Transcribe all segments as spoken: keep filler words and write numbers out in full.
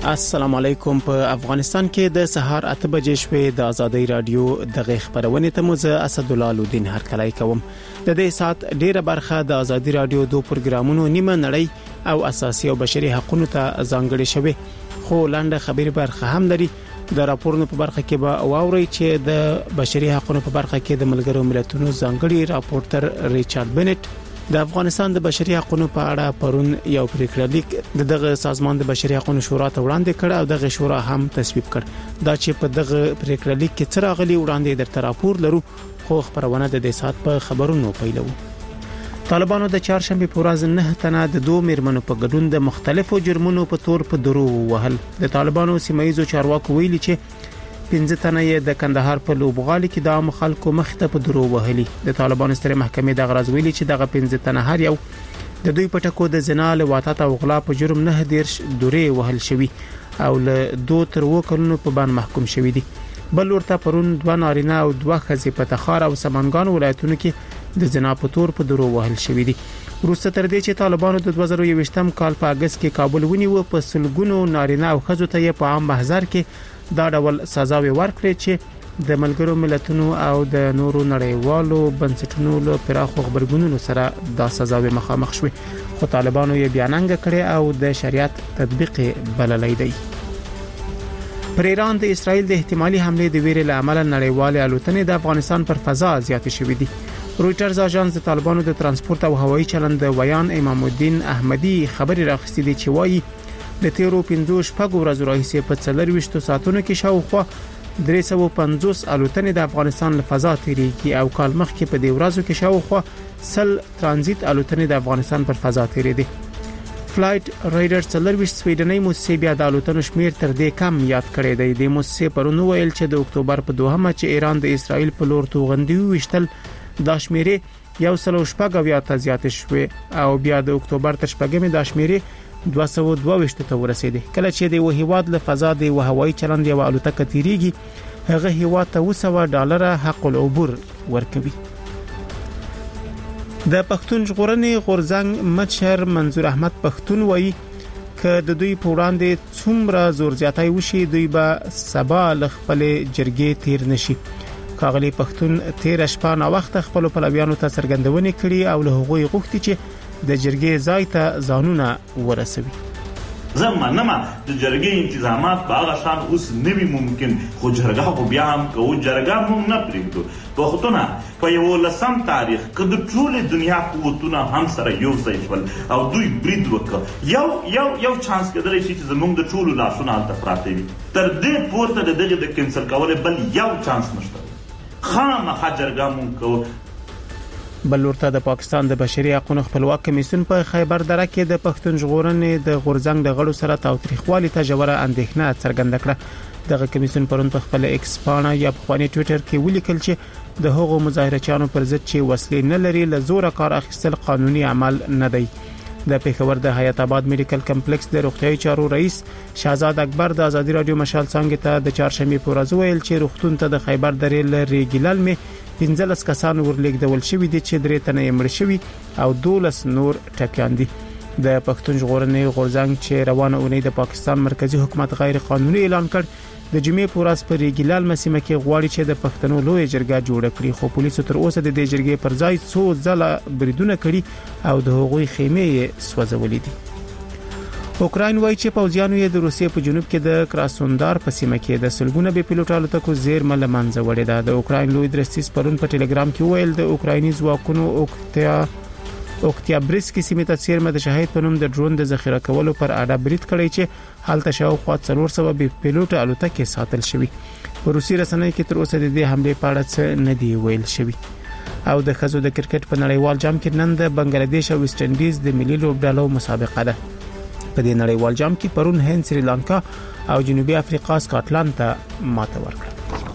السلام علیکم. په افغانستان کې د سهار اته بجې شوې د ازادي رادیو د خبرونه ته مزه اسد الله الدین هرکلای کوم. د دې سات ډیره برخه د ازادي رادیو دوه پروګرامونو نیمه نړۍ او اساسي او بشري حقوقو ته ځانګړي شوی، خو لاندې خبري برخه هم لري. د راپورونو په برخه کې به واوري چې د بشري حقوقو په برخه کې د ملګرو ملتونو ځانګړي راپورټر ریچارډ بنټ د افغانستان د بشري حقوقو په اړه پرون یو پریکړه لیک دغه سازمان د بشري حقوقو شورا ته وړاندې کړ او دغه شورا هم تصویب کړ. دا چې په دغه پریکړه لیک کې څه راغلي وړاندې درته راپور لرو، خو خبرونه د دې سات په خبرونو پیلو. طالبانو د چهارشنبه په ورځ نه تنه د دوه میرمنو په ګډون د مختلفو جرمونو په تور په درو وهل. د طالبانو سیمایي چارواکو ویلي چې پنځه تنه یې د کندهار په لوبغالي کې د عام خلکو مخ ته په درو وهلي. د طالبانو ستره محکمې د غرض ویلي چې دغه پنځه تنه هر یو د دوی په ټکو د زنا له واټات او غلا په جرم نه دیرش دورې وهل شوی او له دوه تر وو کلونو په باندې محکوم شوی دي. بل ورته پرون دوه نارینه او دوه ښځې په تخار او سمنګان ولایتونو کې د زنا په تور په درو وهل شوی دي. وروسته تر دې چې طالبانو د دوه زره یوویشتم کال په اگست کې کابل ونیو، په سلګونو نارینه او ښځو ته په عام محضر کې دا ډول سزاوي ورکړي چې د ملګرو ملتونو او د نورو نړیوالو بنسټونو له پراخو خبرګونونو سره دا سزاوي مخامخ شوي، خو طالبانو یې بیاننګ کړي او د شریعت تطبیق بللی دی. پر ایران د اسرائیل د احتمالي حمله د ویرې له امله نړیوال الوتنې د افغانستان پر فضا زیات شوې دي. رويټرز اژانس د طالبانو د ترانسپورت او هوایي چلند ویان امام الدین احمدی خبري راخستې دي چې وایي د تیرو پنځو شپږو ورځو راهیسې په څلورويشت ساعتونو کې شاوخوا درې سوه پنځوس الوتنې د افغانستان له فضا تیریږي او کال مخکې په دې ورځو کې شاوخوا سل ترانزیت الوتنې د افغانستان پر فضا تیریدي. فلایټ رایډر څلورويشت سویډنۍ موسسې بیا د الوتنو شمیر تر دې کم یاد کړی دی. د موسسې پرونو ویل چې د اکتوبر په دوهمه چې ایران د اسرائیل په لور توغندي وشتل د شمیرې یو سل شپږ بیا ته زیات شوې او بیا د اکتوبر تر شپږمې د شمیرې دوه سوه دوه ویشت ته ورسېدي. کله چې د وهیواد له فضا د هوایي چلند یو الوتکه تیریږي، هغه هیواد ته وسوه ډالر حق العبور ورکوي. د پښتون ژغورنې غورځنګ مشر منظور احمد پښتون وایي ک د دوی په وړاندې څومره زور زیاتای وشي دوی به سبا ل خپل جرګې تیر نشي. کاغلی پښتون تیر شپه نا وخت خپل پلویانو ته څرګندونه کړي او له هغوی غوښتي چې د جرګې ځای ته ځانونه ورسوي. زمانه د جرګې انتظامات په هغه شان اوس نوي ممکن، خو جرګه خو بیا هم کوو، جرګه مونږ نه پرېږدو. پښتونه په یولسم تاریخ کې د ټولې دنیا قوتونه هم سره یو ځای شول او دوی برید وکړ. یو یو یو چانس کېدلی شي چې زموږ د ټولو لاسونه هلته پراته وي. تر دې پورته د دغې د کینسل کولو بل یو چانس نشته. خامخا جرګه مونږ کوو. بل ورته د پاکستان د بشري حقوقو خپلواک کمیسیون په خیبر دره کې د پښتون ژغورنې د غورځنګ د غړو سره تاوتریخوالي ته ژوره اندېښنه څرګنده کړه. دغه کمیسیون پرون په خپل ایکس پاڼه یا په خپل ټوئیټر کې ولیکل چې د هغو مظاهرچیانو پر ضد چې وسلې نه لري له زور کار اخیستل قانوني عمل نه دی. د پیښور د حیات آباد میډیکل کمپلیکس د روغتیايي چارو رئیس شهزاد اکبر د ازادي رادیو مشال څنګه ته د چهارشنبه په ورځ ویل چې روغتون ته د خیبر درې لري ګلل می پنځلس کسان ورلېږدول شوی دي چې درې تنه یې مړ شوي او دولس نور ټپيان دي. د پښتون ژغورنې غورځنګ چې روانه اونۍ د پاکستان مرکزی حکومت غیر قانوني اعلان کړ د جمعې په ورځ په ریګلال مسیمه کې غواړي چې د پښتنو لوی جرګه جوړ کړي، خو پولیسو تر اوسه د دې جرګې پر ځای څو ځله بریدونه کړي او د هغوی خیمې سوځولې دي. اوکراین وایي چې پوځیانو یې د روسیې په جنوب کې د کراسوندار په سیمه کې د سلګونه به پیلوټ الوتکو زیرمه لمنځه وړې ده. د اوکراین لوی درستیز پرون په ټلګرام کې ویل د اوکرایني ځواکونو اوکتیا اوکتیابرسکي سیمه ته سیرمه د شهید په نوم د ډرون د ذخیره کولو پر اړه برید کړی چې حالت شاوخوا څلور سوه به پیلوټ الوتکې ساتل شوی. په روسي رسنۍ کې تر اوسه د دې حمله په اړه څه نه دی ویل شوی. او د خزو د کرکټ په نړیوال جام کې نن د بنگلاديش او ویسټ انډیز د ملي لوبډالو مسابقه ده. په دې نړیوال جام کې پرون هند سریلانکا او جنوبي افریقا سکاټلند ته ماته ورکړه.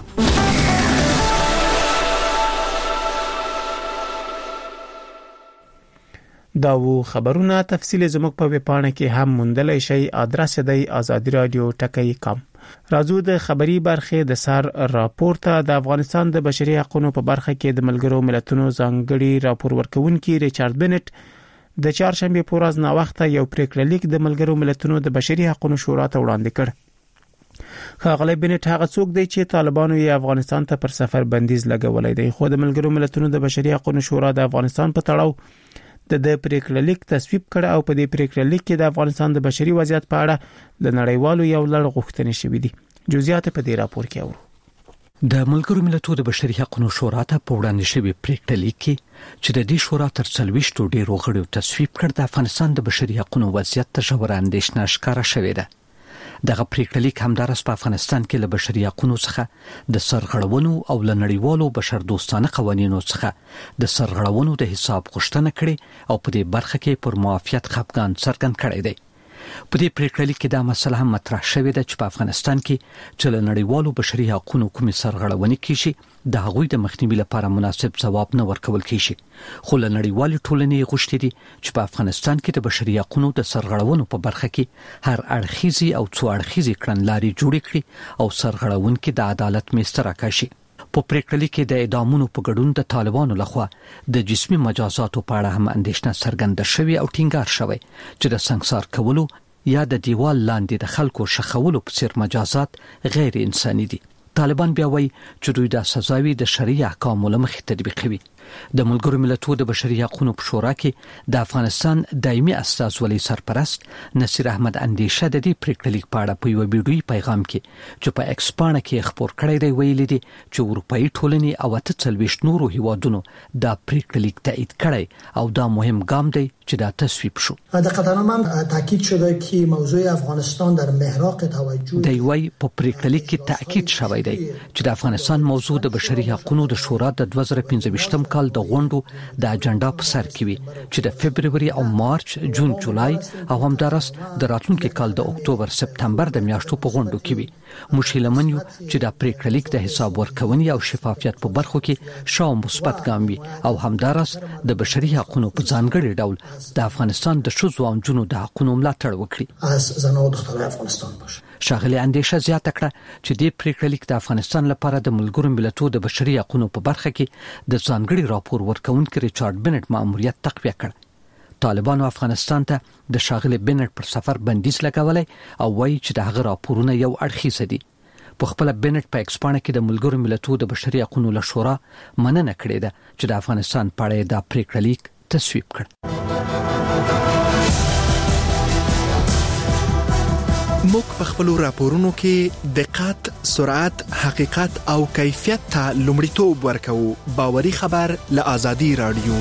دا وو خبرونه تفصیل زموږ په ویبپاڼه کې هم موندلای شئ. ادرس دی آزادی رادیو ټکی کام. راځو د خبري برخه د سر راپورته. د افغانستان د بشري حقوقو په برخه کې د ملګرو ملتونو ځانګړي راپور ورکونکي ریچارډ بنټ د چهارشنبه په ورځ نا وخت یو پریکړه لیک د ملګرو ملتونو د بشري حقوقو شورا ته وړاندې کړ. ښاغلی بنټ هغه څوک دی چې طالبانو یې افغانستان ته پر سفر بندیز لګولای دی، خو د ملګرو ملتونو د بشري حقوقو شورا د افغانستان په تړاو د د پریکړه لیک تصویب کړ او په دې پریکړه لیک کې د افغانستان د بشري وضعیت په اړه د نړیوالو یو لړ غوښتنې شوې دي. جزئیات په دې راپور کې اورو. د ملګرو ملتونو د بشري حقوقو شورا ته په وړاندې شوی پریکړه لیک کې چې د دې شورا تر څلويشتو ډیرو غړو تصویب کړ، د افغانستان د بشري حقوقو وضعیت ته ژوره اندېښنه ښکاره شوې ده. دغه پریکړه لیک همدارس په افغانستان کې له بشري حقوقو څخه د سرغړونو او له نړیوالو بشردوستانه قوانینو څخه د سرغړونو د حساب غوښتنه کړې او په دې برخه کې پر موافقت خپګان څرګند کړی دی. په دې پریکړه لیک کې دا مسله هم مطرح شوې ده چې په افغانستان کې چې له نړیوالو بشري حقوقو کومې سرغړونې کیږي د هغوی د مخنیوي لپاره مناسب ځواب نه ورکول کیږي، خو له نړیوالې ټولنې غوښتي دي چې په افغانستان کې د بشري حقوقو د سرغړونو په برخه کې هر اړخیزي او څو اړخیزي کړنلارې جوړې کړي او سرغړونکي د عدالت میسته راکشي. په پریکړه لیک کې د اعدامونو په ګډون د طالبانو لخوا د جسمي مجازاتو په اړه هم اندېښنه څرګنده شوې او ټینګار شوی چې د سنگسار کولو یا د دیوال لاندې د خلکو شخولو په څیر مجازات غیر انساني دي. طالبان بیا وایي چې دوی د سزاوي د شرعي احکامو له مخې تطبیقوي. د ملګرو ملتونو د بشري حقوقو په شورا کې د افغانستان دایمي استازولي سرپرست نصیر احمد اندیشه د دې پریکړه لیک په اړه په یو ویډیوي پیغام کې چې په ایکس پاڼه کې خبر کړی دی ویلي دي چې اروپאי ټولنې او اته څلويشت نورو هیوادونو د پریکړه لیک تایید کړی او دا مهم ګام دی چې دا تصویب شو. در قطار من تاکید شده که موضوع افغانستان در محراق توجه دی وی په پریکړه لیک کې تاکید شوی دی چې د افغانستان موضوع د بشري حقوقو د شورا د دوه زره پنځه کال د غونډو د اجنډا په سر کې وي چې د فبرवरी او مارچ، جون، جولای او همدارس د راتلونکي کال د اکتوبر سپتمبر د میاشتو په غونډو کې وي. موږ هیله من یو چې د پریکړه لیک د حساب ورکونې او شفافیت په برخو کې شاو مثبت ګام وي او همدارس د بشري حقوقو په ځانګړي ډول د افغانستان د ښځو او نجونو د حقوقو ملاتړ وکړي. از زنان و دختران افغانستان باشه. شاغلي اندیشه زیاته کړه چې د پریکړه لیک د افغانستان لپاره د ملګرو ملتونو د بشري حقوقو په برخه کې د ځانګړي راپور ورکونکي ریچارډ بنټ ماموریت تقویه کړ. طالبانو افغانستان ته د شاغلي بنټ پر سفر بندیز لګولای او وایي چې د هغه راپورونه یو اړخیز دي. په خپل بنټ په ایکس پاڼه کې د ملګرو ملتونو د بشري حقوقو له شورا مننه کړې ده چې د افغانستان په اړه د پریکړه لیک تصویب کړ. موږ په خپل راپورونو کې دقت، سرعت، حقیقت او کیفیت ته لومړیتوب ورکوو. باوري خبر له آزادي رادیو.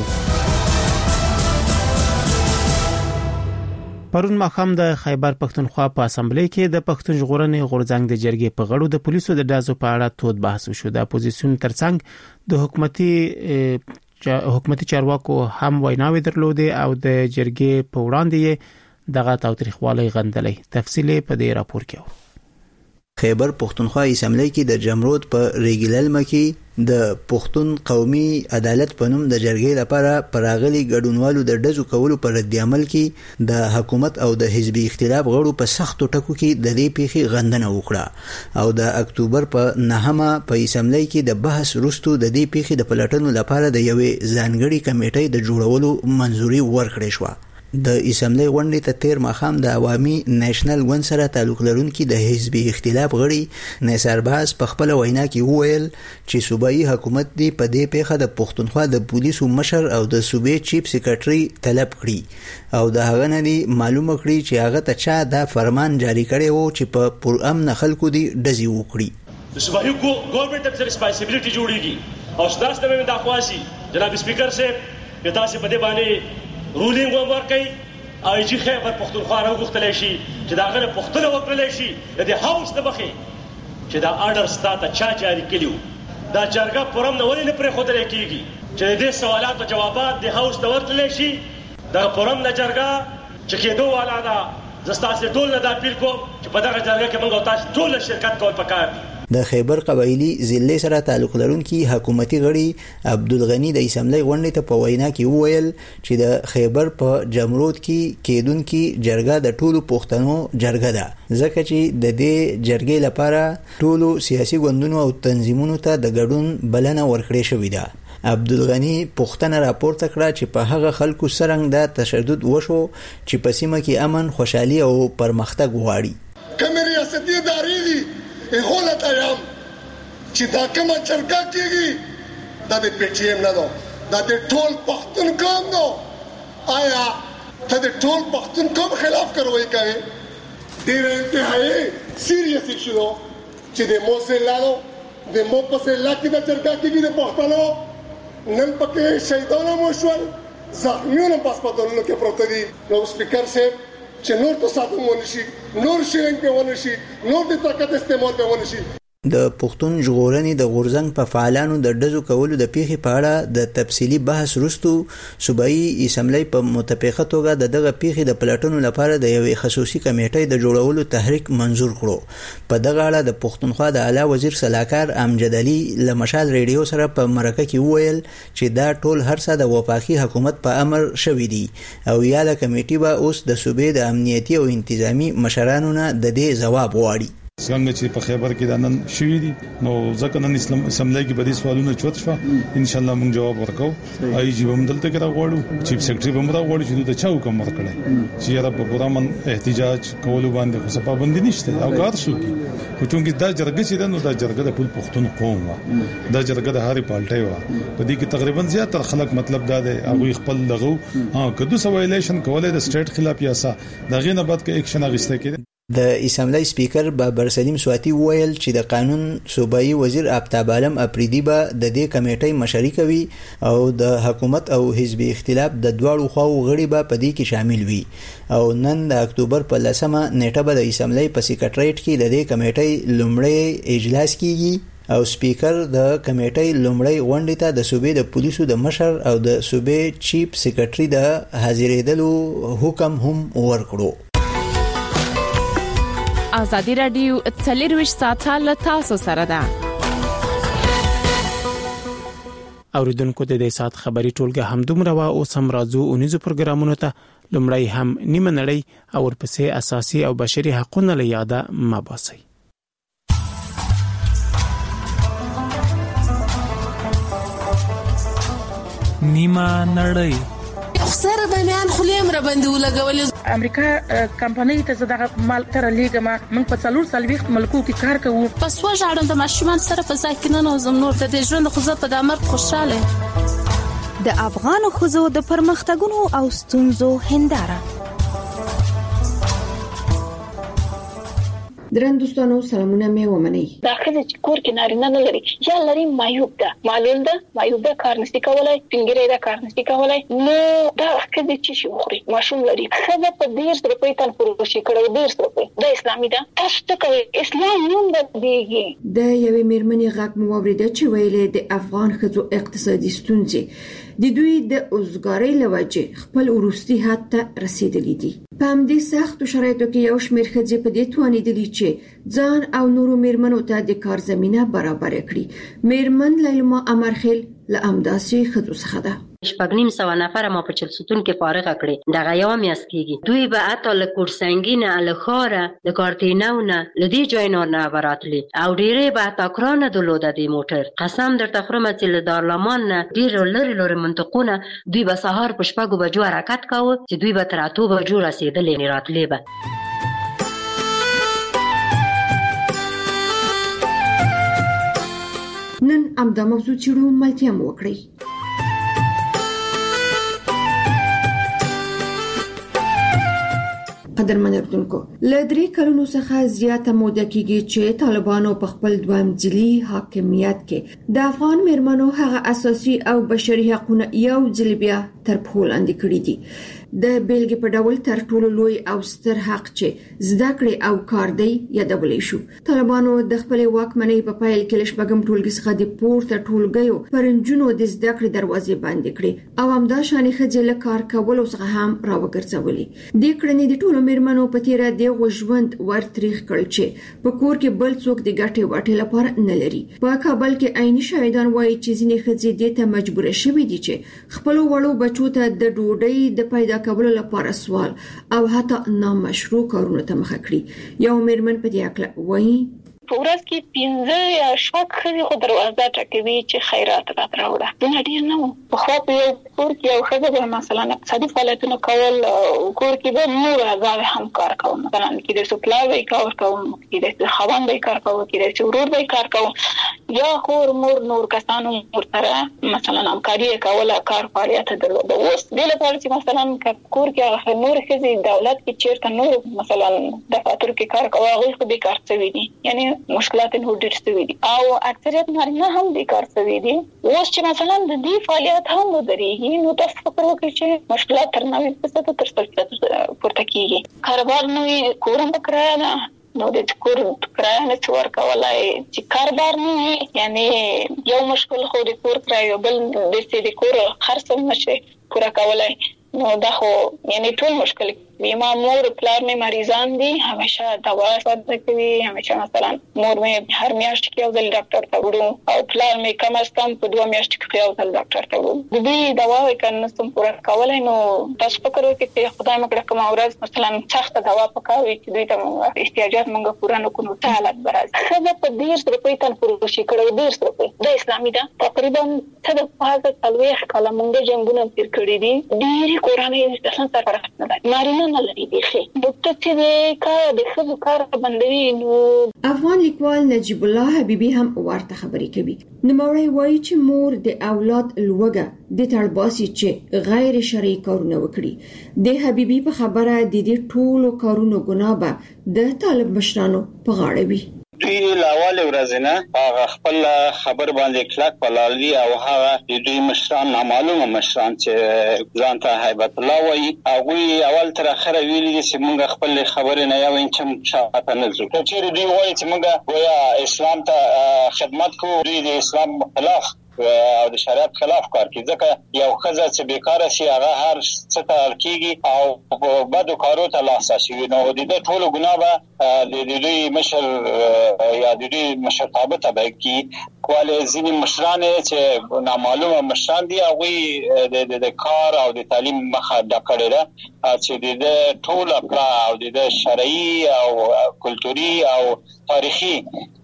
پرون ماښام د خیبر پښتونخوا په اسمبلی کې د پښتون ژغورنې غورځنګ د جرګې په غړو د پولیسو د ډازو په اړه تود بحث وشو. د اپوزیسیون ترڅنګ د حکومتي حکومتي چارواکو هم ویناوي درلودې او د جرګې په وړاندې دغه تاوتریخوالی غندلې. تفصیل په دې راپور کې اورو. خیبر پښتونخوا اسمبلی کې د جمرود په ریګلل مکی د پښتون قومي عدالت په نوم د جرګې لپاره پراغلي ګډونوالو د ډزو کولو پر رد عمل کې د حکومت او د حزبي اختلاف غړو په سختو ټکو کې د دې پیښې غندنه وکړه او د اکتوبر په نهمه په اسمبلی کې د بحث وروسته د دې پیښې د پلټنو لپاره د یوې ځانګړي کمیټې د جوړولو منځوري ورکړې شوه. د اسمبلی غونډې ته تیر ماښام د عوامي نېشنل ګوند سره تعلق لرونکي د حزبي اختلاف غړي نثار باز په خپل وینا کې وویل چې صوبایي حکومت دی په دې پیښه د پښتونخوا د پولیسو مشر او د صوبې چیف سیکریټري طلب کړي او د هغه نه دی معلومه کړي چې هغه ته چا دا فرمان جاری کړی وو چې په پرامن خلکو دی ډزې وکړي. د صوبایي ګورنمنت ته ریسپانسیبিলিټي جوړیږي او ستاسو د مې د اخواسي جناب سپیکر صاحب په تاسو په دې باندې رولینګ ورکړي او چې خیبر پښتونخوا راغوښتل شي چې دا غره پښتون وکړل شي د هاوس د بخي چې دا آرډر ستاسو چا جاری کړیو دا جرګه پرم نه ولې نه پرې خوتل کیږي چې دې سوالاتو جوابات د هاوس د ورتل شي دا پرم نه جرګه چې کېدو والا دا زستاسو ټول نه د اپیل کوم چې په دغه جرګه کې موږ تاسو ټول شرکت کول پکار دي. د خیبر قبایلی ضلع سره تعلق لرونکي حکومتي غړي عبدالغنی د اسمبلی غونډې ته په وینا کې وویل چې د خیبر په جمرود کې کېدونکي جرګه د ټولو پښتنو جرګه ده ځکه چې د دې جرګې لپاره ټولو سیاسي ګوندونو او تنظیمونو ته د ګډون بلنه ورکړې شوې ده. عبدالغنی پوښتنه راپورته کړه چې په هغه خلکو څرنګه د تشدد وشو چې په سیمه کې امن، خوشحالي او پرمختګ غواړي. کوم ریاستي ادارې دي هغه لا تیام چې دا کومه چرګه کېږي دا د پی ټی ایم نه ده، دا د ټول پښتون قوم ده. آیا ته د ټول پښتون قوم خلاف کاروي کوي؟ ډېر انتهایی سیریس ایشو چې د موزلانو د مو په سلا کې د چرګا کې د پښتنو نن پکې شهیدانو مو شول، زخمیونو په هسپتالونو کې پروت دي. نو سپیکر صاحب چې نور تو ساتو مونږ شي، نور شینګ په ونه شي، نور د طاقت استعمال په ونه شي. د پښتون ژغورنې د غورځنګ په فعالانو د ډزو کولو د پیښې په اړه د تفصیلي بحث وروسته صوبایي اسمبلی په متفقه توګه د دغه پیښې د پلټنو لپاره د یوې خصوصي کمیټې د جوړولو تحریک منظور کړو. په دغه اړه د پښتونخوا د اعلی وزیر سلاکار امجد علي له مشال ریډیو سره په مرکه کې وویل چې دا ټول هر څه د وفاقي حکومت په امر شوي دي او یا له کمیټې به اوس د صوبې د امنیتي او انتظامی مشرانو نه د دې ځواب غواړي. څنګه چې په خیبر کې د نن شوې دي نو ځکه نن اسلام اسمبلی کې به دي سوالونه چوت شو، ان شاء الله موږ جواب ورکړو. آی جی هم دلته کې راغواړو، چیف سیکریټری هم راغواړي چې د چا حکم ورکړي چې یاره په پورا من احتجاج کولو باندې خو څه پابندي نشته او کار شو کی خو چونګې دا جرګه چې نو دا جرګه د ټول پښتون قوم وا، دا جرګه د هاري پالټي وا، په دې کې تقریبا زیاتره خلک مطلب دا دی هغه خپل دغه ها کدو سوایلیشن کولای د سټیټ خلاف یاسا دغه نه بعد کې اکشن اغسته کړي. د اسمبلی سپیکر بابر سلیم سواتی وویل چې د قانون صوبایي وزیر آفتاب عالم اپریدي به د دې کمیټې مشري کوي او د حکومت او حزبي اختلاف د دواړو خواو غړي به په دې کې شامل وي او نن د اکتوبر په لسمه نیټه به د اسمبلی په سیکریټریټ کې د دې کمیټې لومړی اجلاس کیږي او سپیکر د کمیټې لومړی غونډې ته د صوبې د پولیسو د مشر او د صوبې چیف سیکریټري د حاضرېدلو حکم هم ورکړو. ازادي رادیو څلرویشت ساعته له تاسو سره ده. اوریدونکو د دې سات خبري ټولګه هم دومره وا او سم راځو اونیزو پروګرامونو ته لومړی هم نیمه نړۍ او ورپسې اساسي او بشري حقوقونه له یاده مباسي. نیمه نړۍ سره به میان خلیم را باندې ولګول. امریکا کمپنۍ ته زداغه مال تر لیګما من په څلور سالويخت ملکو کې کار کوو. پس وژاړم د ماشومان سره په ځای کې نه نوزم نور د ژوند خو زه په دامر خوشاله. د افغان خوځو د پرمختګونو او ستونزو هنداره. درن دوستانو سلامونه مې ومنئ. دا خزه چې کور کې نارینه نه لري یا لري مایوب ده، معلول ده، مایوب ده، کار نشي کولای، پنګری ده، کار نشي کولای، نو دا خزه چې شي خوري ماشوم لري خزه په ډیر روپۍ تن پروشي کړو ډیر روپۍ د اسلامي ده. تاسو ته کوي اسلام نوم بدیږي. د یوې میرمنې غږ مو واورېده چې ویلې د افغان ښځو اقتصادي ستونزې د دوی د اوزګارۍ لوجه خپل وروستي حد ته رسیدلې دي. په همدې سختو شرایطو کې یو شمېر ښځې په دې توانېدلي چې ځان او نورو میرمنو ته د کار زمینه برابر کړي. میرمن لیلما امرخیل له امداسي ښځو څخه ده. شپږ نیم سوه نفره ما په چلسوتون کې فارغه کړې. دغه یوه میاشت کېږي. دوی به حتی له کورسنګي له ښاره د کارتینو نه له دې ځایونو نه به راتلې او ډېرې به حتی ګرانه درلوده دې موټر. قسم درته خورم چې له دارالمان نه ډېر لرې لرې منطقونه دوی به سهار په شپږو بجو حرکت کاوه چې دوی به تر اتو بجو رسېدلې راتلې به. نن امدا موضوع چیرو ملتیا مو وکړئ. قدرمن اردوونکو لدري کلونو څخه زیاته موده کېږي چې طالبانو په خپل دویم ځلي حاکمیت کې د افغان میرمنو هغه اساسي او بشري حقوقونه یو ځل بیا تر پښو لاندې کړي دي. د بیلګې په ډول تر ټولو لوی او ستر حق چې زده کړې او کار دی یادولی شو. طالبانو د خپل واکمنۍ په پیل کې له شپږم ټولګي څخه د پورته ټولګیو پر نجونو د زده کړې دروازې بندې کړې او همدا شانې ښځې له کار کولو څخه هم راوګرځولې. دې کړنې د ټولو میرمنو په تیره دغه ژوند ورتریخ کړ چې په کور کې بل څوک د ګټې واټې لپاره نه لري. په کابل کې عیني شاهدان وایي چې ځینې ښځې دې ته مجبور شوې دي چې خپل وړو بچو ته د ډوډۍ د پیدا کولو لپاره سوال او حتی نامشروع کارونو ته مخه کړي. یو میرمن په دې اړه وایي په ورځ کې پنځه یا شپږ ښځې خو دروازه ټکوي چې خیرات راته راوړه. دونه ډېر نه وو. پخوا په یو کور کې یو ښځه به مثلا اقتصادي فعالیتونه کول، کور کې به نور اعضاوې هم کار کوو. مثلا کېدای شي پلار به یې کار کوو، کېدای شي خاوند به یې کار کوو، کېدای شي ورور به یې کار کوو، یا خور مور نور کسانو ورسره مثلا همکاري یې کوله، کار فعالیت درلوده. اوس دې لپاره چې مثلا کور کې نور ښځې دولت کې چېرته نور مثلا دفاترو کې کار کوي، هغوی خو بېکار شوي دي، یعنې مشکلات نور ډېر شوي دي او اکثریت نارینه هم بېکار شوي دي. اوس چې مثلا د دې فعالیت هم ودرېږي نو تاسو فکر وکړئ چې مشکلات تر نوي فیصده تر سل فیصده پورته کېږي. کاروبار نه وي، کور هم په کرایه ده، نو د کور کرایه نه شي ورکولی. چې کاروبار نه وي یعنې یو مشکل خو د کور کرایه، بل داسې د کور خرڅ هم نه شي پوره کولی. نو دا خو یعنې ټول مشکل وي. ما مور پلار مې مریضان دي، همیشه دوا استفاده کوي، همیشه مثلا مور مې هر میاشت کې یو ځل ډاکټر ته وړو او پلار مې کم از کم په دوه میاشتو کې یو ځل ډاکټر ته وړو. د دې دواوې که نه شم پوره کولی نو تاسو فکر وکړئ چې خدای مو کړه کومه ورځ مثلا سخته دوا پکار وي چې دوی ته مونږ احتیاجات مونږ پوره نه کړو، څه حالت به راځي. ښځه په دېرش روپۍ تنفروشي کړی، دېرش روپۍ دا اسلامي ده. تقریبا څه د پازه څلوېښت کاله مونږ جنګونه تېر کړي دي. ډېرې کورنۍ اصلا سرپرست نه ده، نارینه نه لري بیخي. ډاکټر چې د کار د ښځو کار بندوي نو افغان لیکوال نجیب الله حبیبي هم ورته خبرې کوي. نوموړی وایي چې مور د اولاد لوږه د تړباسي چې غیر شرعي کارونه وکړي. د حبیبي په خبره د دې ټولو کارونو ګناه به د طالب مشرانو په غاړه وي. دوی لاول ورځنه هغه خپل خبر باندې کلک ولاړ دي او هغه د دوی مشران نامعلومه مشران چې ځان ته هیبت الله وایي، هغوی اول تر اخره ویلي دي چې موږ خپل خبرې نه یو انچ شاته نه ځو. که چېرې دوی وایي چې موږ گویا اسلام ته خدمت کوو، دوی د اسلام خلاف او د شریعت خلاف کار کوي. ځکه یو ښځه چې بیکاره شي هغه هر څه ته اړ کېږي او په بدو کارو ته لاس اچوي، نو د ده ټولو ګناه به د دوی مشر یا د دوی مشرتابه تبع کړي. ولې ځینې مشران چې نامعلومه مشران دي هغوی د کار او د تعلیم مخه ډک کړې ده چې د ده ټوله کړه او د ده شرعي او کلتوري او تاریخي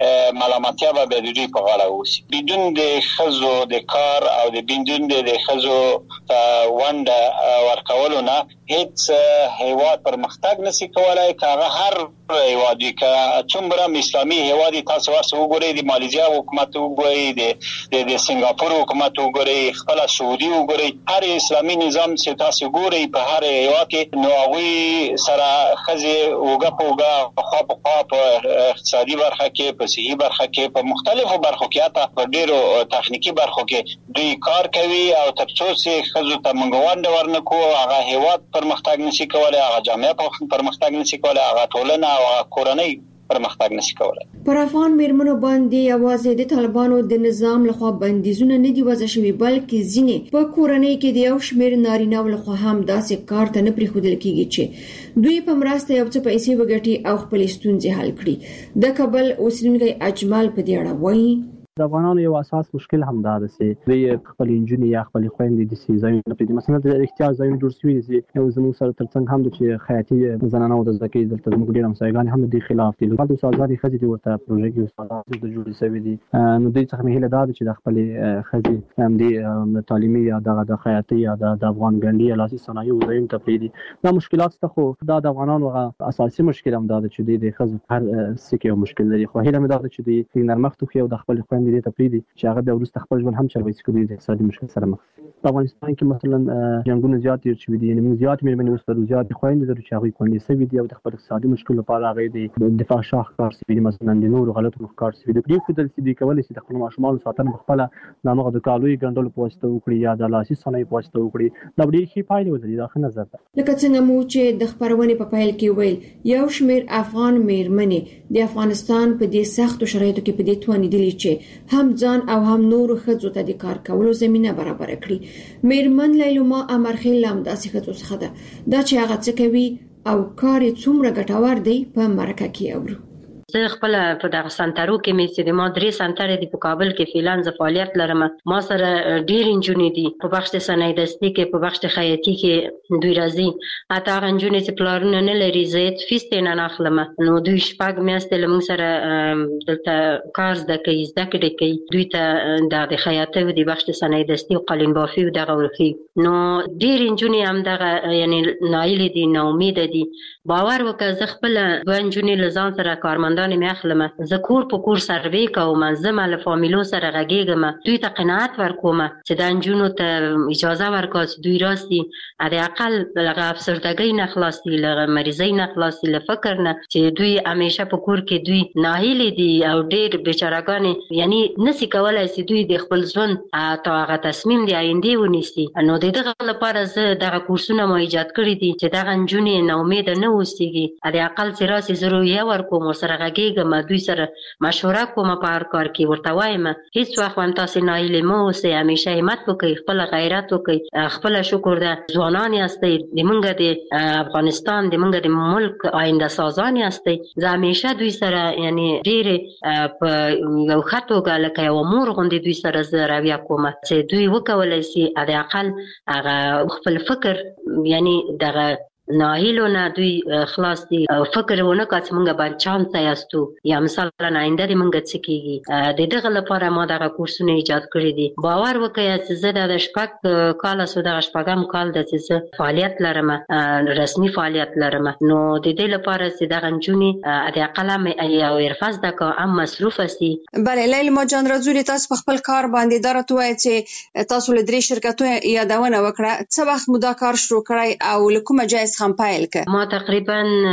ملامتیا به د دوی په غاړه اوسي. بدون د ښځو د کار او د بدون د ښځو ونډه ورکولو نه هیڅ هیواد پرمختګ نشي کولای. که هغه هر هیواد وي، که څومره اسلامي هیواد وي، تاسو ورسره وګورئ، د مالیزیا حکومت وګورئ، د د سنګاپور حکومت وګورئ، خپل سعودي وګورئ، هر اسلامي نظام چې تاسو ګورئ په هر هیواد کې، نو هغوی سره ښځې اوږه په اوږه خوا په خوا په اقتصادي برخه کې، په صحي برخه کې، په مختلفو برخو کې، حتی په ډېرو تخنیکي برخو کې دوی کار کوي. او تر څو چې ښځو ته موږ ونډه ورنکړو هغه هیواد پرمختګ نشي کولای، هغه جامعه پرمختګ نشي کولای، هغه ټولنه او هغه کورنۍ پرمختګ نشي کولای. پر افغان میرمنو باندې یوازې د طالبانو د نظام لخوا بندیزونه نه دي وضع شوي، بلکې ځینې په کورنۍ کې د یو شمېر نارینه لخوا هم داسې کار ته نه پرېښودل کېږي چې دوی په مرسته یو څه پیسې وګټي او خپلې ستونزې حل کړي. د کابل اوسیدونکی اجمل په دې اړه وایي د افغانانو یو اساس مشکل هم دا ده چې دوی خپل انجونې یا خپل خويندې د سي ځایونه پرې مثلا د احتیاج ځایونه جوړ شوي دي. یو زموږ سره ترڅنګ هم د چې خیاطي زنانه او د زکه دلته موږ ډیر همسایګان هم د خلاف دي. لکه د سازادي خځې د ورته پروژې کې استادان د جوړ شوي دي، نو دوی څخه مهله دا چې د خپل خځې هم د تعلیمي یا د خیاطي یا د افغان ګنډي یا لاسي صنایع ځایونه ته پرې دا مشکلات ته خو دا د افغانانو اساسي مشکل هم دا ده چې د خځو هر سکه یو مشکل لري. خو هله مې دا چې د نرمښت خو د خپل خويندې ته پرې دي چې هغه د ورسته خپل ژوند هم چلوي کوي د اقتصادي مشکل سره مخ. په افغانستان کې مثلا جنگونه زیات دي چې دي نو زیات مېرمنې اوس پر زیات خويندې درو چې هغه کونډې سوي دي او د خپل اقتصادي مشکل لپاره هغه د دفاع شاخ کار سوي دي، مثلا د نور غلطو مخکار سوي دي. په دې کې د کولای شي د خپل ماشومان ساتنه خپل د نوغه د کالوي ګندل په واسطه وکړي یا د لاسي صنایع په واسطه وکړي. دا ډېر ښه پایله ولري. دا ښه نظر ده. لکه څنګه مو چې د خبرونه په پیل کې ویل یو شمېر افغان مېرمنې د افغانستان په دې سختو شرایطو کې په دې توانې دي چې هم ځان او هم نور خځو ته د کار کولو زمينه برابر کړي. میرمن لیلوما امرخیل هم داسې خځو څخه ده. دا چې هغه څه کوي او کار څومره ګټور دی په مرکه کې اورو. زه خپل په دغه سنټرو کې مې چې د ما درې سنټر دي په کابل کې فعلان ز فعالیت لرم. ما سره ډیر انجونې دي په بخش صنایع دستي کې، په بخش خیاطي کې دوی راځي. اته هغه انجونې چې پلارونه نه لري زه فیس نه اخلم، نو دوی شپږ میاشتې له موږ سره دلته کار زده کوي، زده کړې کوي. دوی ته د خیاطۍ د بخش صنایع دستي او قالین بافي او دغه ورخي. نو ډیر انجونې هم دغه یعنی نایلې دي، نو امید دي. باور وکړه زه خپل دوه انجونې له ځان سره کارمندان مې اخلم، زه کور په کور سروې کوم، زه مله فامیلو سره غږیږم، دوی ته قناعت ورکوم چې د انجونو ته اجازه ورکړه چې دوی راسي د اقل لغه افسردګۍ نه خلاصي، لغه مریضۍ نه خلاصي، له فکر نه چې دوی همیشه په کور کې دوی ناهیلې دي او ډېر بیچارهګانې یعنی نسی کولای چې دوی د خپل ژوند تا هغه تصمیم دی آینده ونیسي. نو د دغه لپاره زه دغه کورسونه مو ایجاد کړي دي چې دغه انجونې نا امیده نه اوسېږي، د اقل چې راسي زه رویه ورکوم، ورسره غږېږم، دوی سره مشوره کوم په هر کار کې، ورته وایم هیڅ وخت هم تاسې ناهیلې مه اوسئ، همیشه همت وکړئ، خپله غیرت وکړئ، خپله شکر ده ځوانان یاستئ، د موږ د افغانستان د موږ د ملک آینده سازان یاستئ. زه همیشه دوی سره یعنی ډېرې په یو ښه توګه لکه یوه مور غوندې دوی سره زه رویه کوم چې دوی وکولی سي د اقل هغه خپل فکر یعنی دغه ناهیلو نه دوی خلاص دي، فکر ونه کړه چې موږ باندې چانس یاستو یا مثلا آینده دې موږ څه کېږي. د دغه لپاره ما دغه کورسونه ایجاد کړي دي. باور وکړئ چې زه د شپږ کاله سو دغه شپږم کال ده چې زه فعالیت لرم، رسمي فعالیت لرم. نو د دې لپاره چې دغه نجونې د اقل هم یو حرفه زده کړه هم مصروفه سي. بله لیلما جان رازوري، تاسو په خپل کار باندې دا راته ووایئ چې تاسو له درې شرکتونو یادونه وکړه، څه وخت مو دا کار شروع کړی او له کومه ځایه هم پایل ک؟ ما تقریبا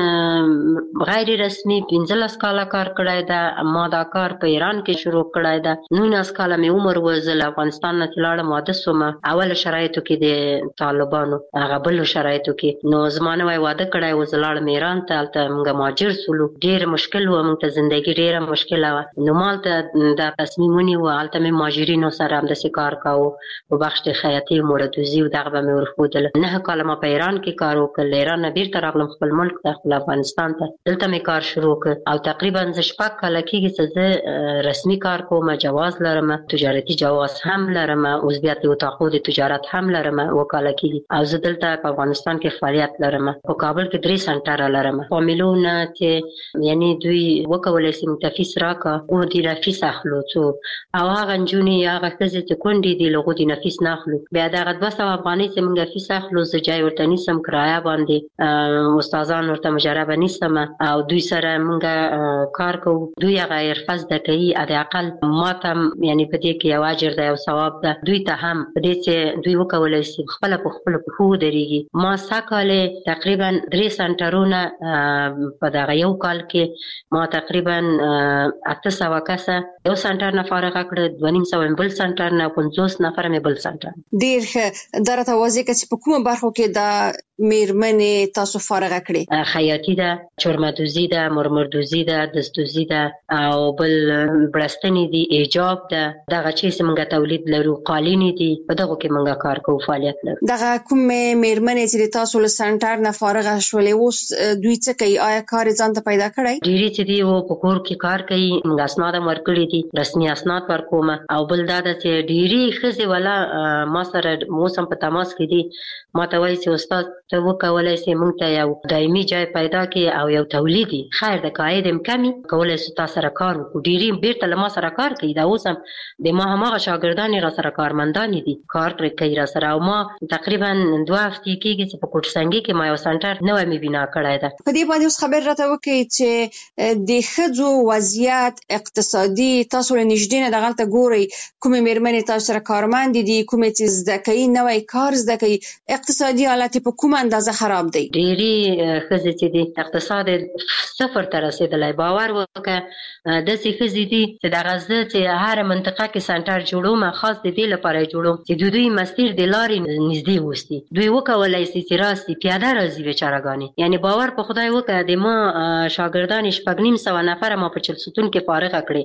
غیر رسمي پنځلس کاله کار کړی ده. ما دا کار په ایران کې شروع کړی ده. نولس کاله مې عمر و، زه له افغانستان نه لاړم، واده شوم. اول شرایطو کې د طالبانو هغه بلو شرایطو کې، نو زما نوی واده کړی و، زه لاړم ایران ته، هلته موږ مهاجر سولو. ډېر مشکل و، موږ ته زندګي ډېره مشکله وه. نو ما هلته دا تصمیم ونیو، هلته مې مهاجرینو سره همداسې کار کاوه په بخش د خیاطۍ موړدوزي او دغه به مې ورښودله. نهه کاله ما په ایران کې کار وکړ، له ایران نه بیرته راغلم خپل ملک ته، خپل افغانستان ته، دلته مې کار شروع کړ او تقریبا زه شپږ کاله کېږي چې زه رسمي کار کوم، جواز لرم، تجارتي جواز هم لرم، عضویت د اتاقو د تجارت هم لرم، اوه کاله کېږي. او زه دلته په افغانستان کې فعالیت لرم، په کابل کې درې سنټره لرم. فامیلو نه چې یعنی دوی وکولی سي موږ ته فیس راکړه، او دې نه فیس اخلو څو، او هغه نجونې هغه ښځې چې کونډې دي له هغو دې نه فیس نه اخلو. بیا دغه دوه سوه افغانۍ چې موږ فیس اخلو، زه جای ورته نیسم کرایه باندې، استادان ورته مجربه نیسم او دوی سره موږ کار کوو. دوی هغه حرفه زده کوي، د اقل ما ته یعنی په دې کې یو اجر ده، یو ثواب ده. دوی ته هم په دې چې دوی وکولی سي خپله په خپلو پښو ودرېږي. ما سږ کال تقریبا درې سنټرونه په دغه یو کال کې ما تقریبا اته سوه کسه یو سنټر نه فارغه کړه، دوه نیم سوه بل سنټر نه، پنځوس نفره مې بل سنټر. ډېر ښه. دا راته واضح کړه چې په کومه برخو کې دا میرمنې تاسو فارغه کړې؟ خیاطي ده، چرمدوزي ده، مرمردوزي ده، دستوزي ده، او بل بړستنې دي، ایجاب ده، دغه چې موږ تولید لرو، قالینې دي، په دغو کې موږ کار کوو، فعالیت لرو. دغه کومې میرمنې چې تاسو له سنټر نه فارغه شولې، اوس دوی څه کوي؟ آیا کار یې ځان ته پیدا کړی؟ ډېرې چې دي و په کور کې کار کوي، موږ اسناد هم ورکړي دي، رسمي اسناد ورکوم. او بل دا ده چې ډېرې ښځې والا ما سره اوس هم په تماس کې دي، ما ته وایي چې استاد ته وکولی سي موږ ته یو دایمي ځای پیدا کړي او یو تولیدي، خیر د عاید هم کمي، کولی سو تا سره کار وکړو. ډېرې بیرته له ما سره کار کوي، دا اوس هم د ما هماغه شاګردانې را سره کارمندانې دي، کار پرې کوي را سره. او ما تقریبا دوه هفتې کېږي چې په کوټسنګي کې ما یو سنټر نوی مې بنا کړی ده. په دې باندې اوس خبر راته وکړئ چې د ښځو وضعیت اقتصادي تاسو له نږدې نه دغلته ګورئ، کومې میرمنې تاسو سره کارمندې دي، کومې چې زده کوي، نوی کار زده کوي، اقتصادي حالت په کومه اندازه خراب دی؟ ډېرې ښځې چې دي اقتصاد صفر ته رسېدلی. باور وکړه داسې ښځې دي چې دغه زه چې هره منطقه کې سنټر جوړوم، خاص د دې لپاره یې جوړوم چې د دوی مسیر د لارې نږدې اوسي، دوی وکولی سي چې راسي پیاده راځي بیچارهګانې. یعنې باور په خدای وکړه د ما شاګردانې شپږ نیم سوه نفره ما په چلسوتون کې فارغه کړې، دغه یو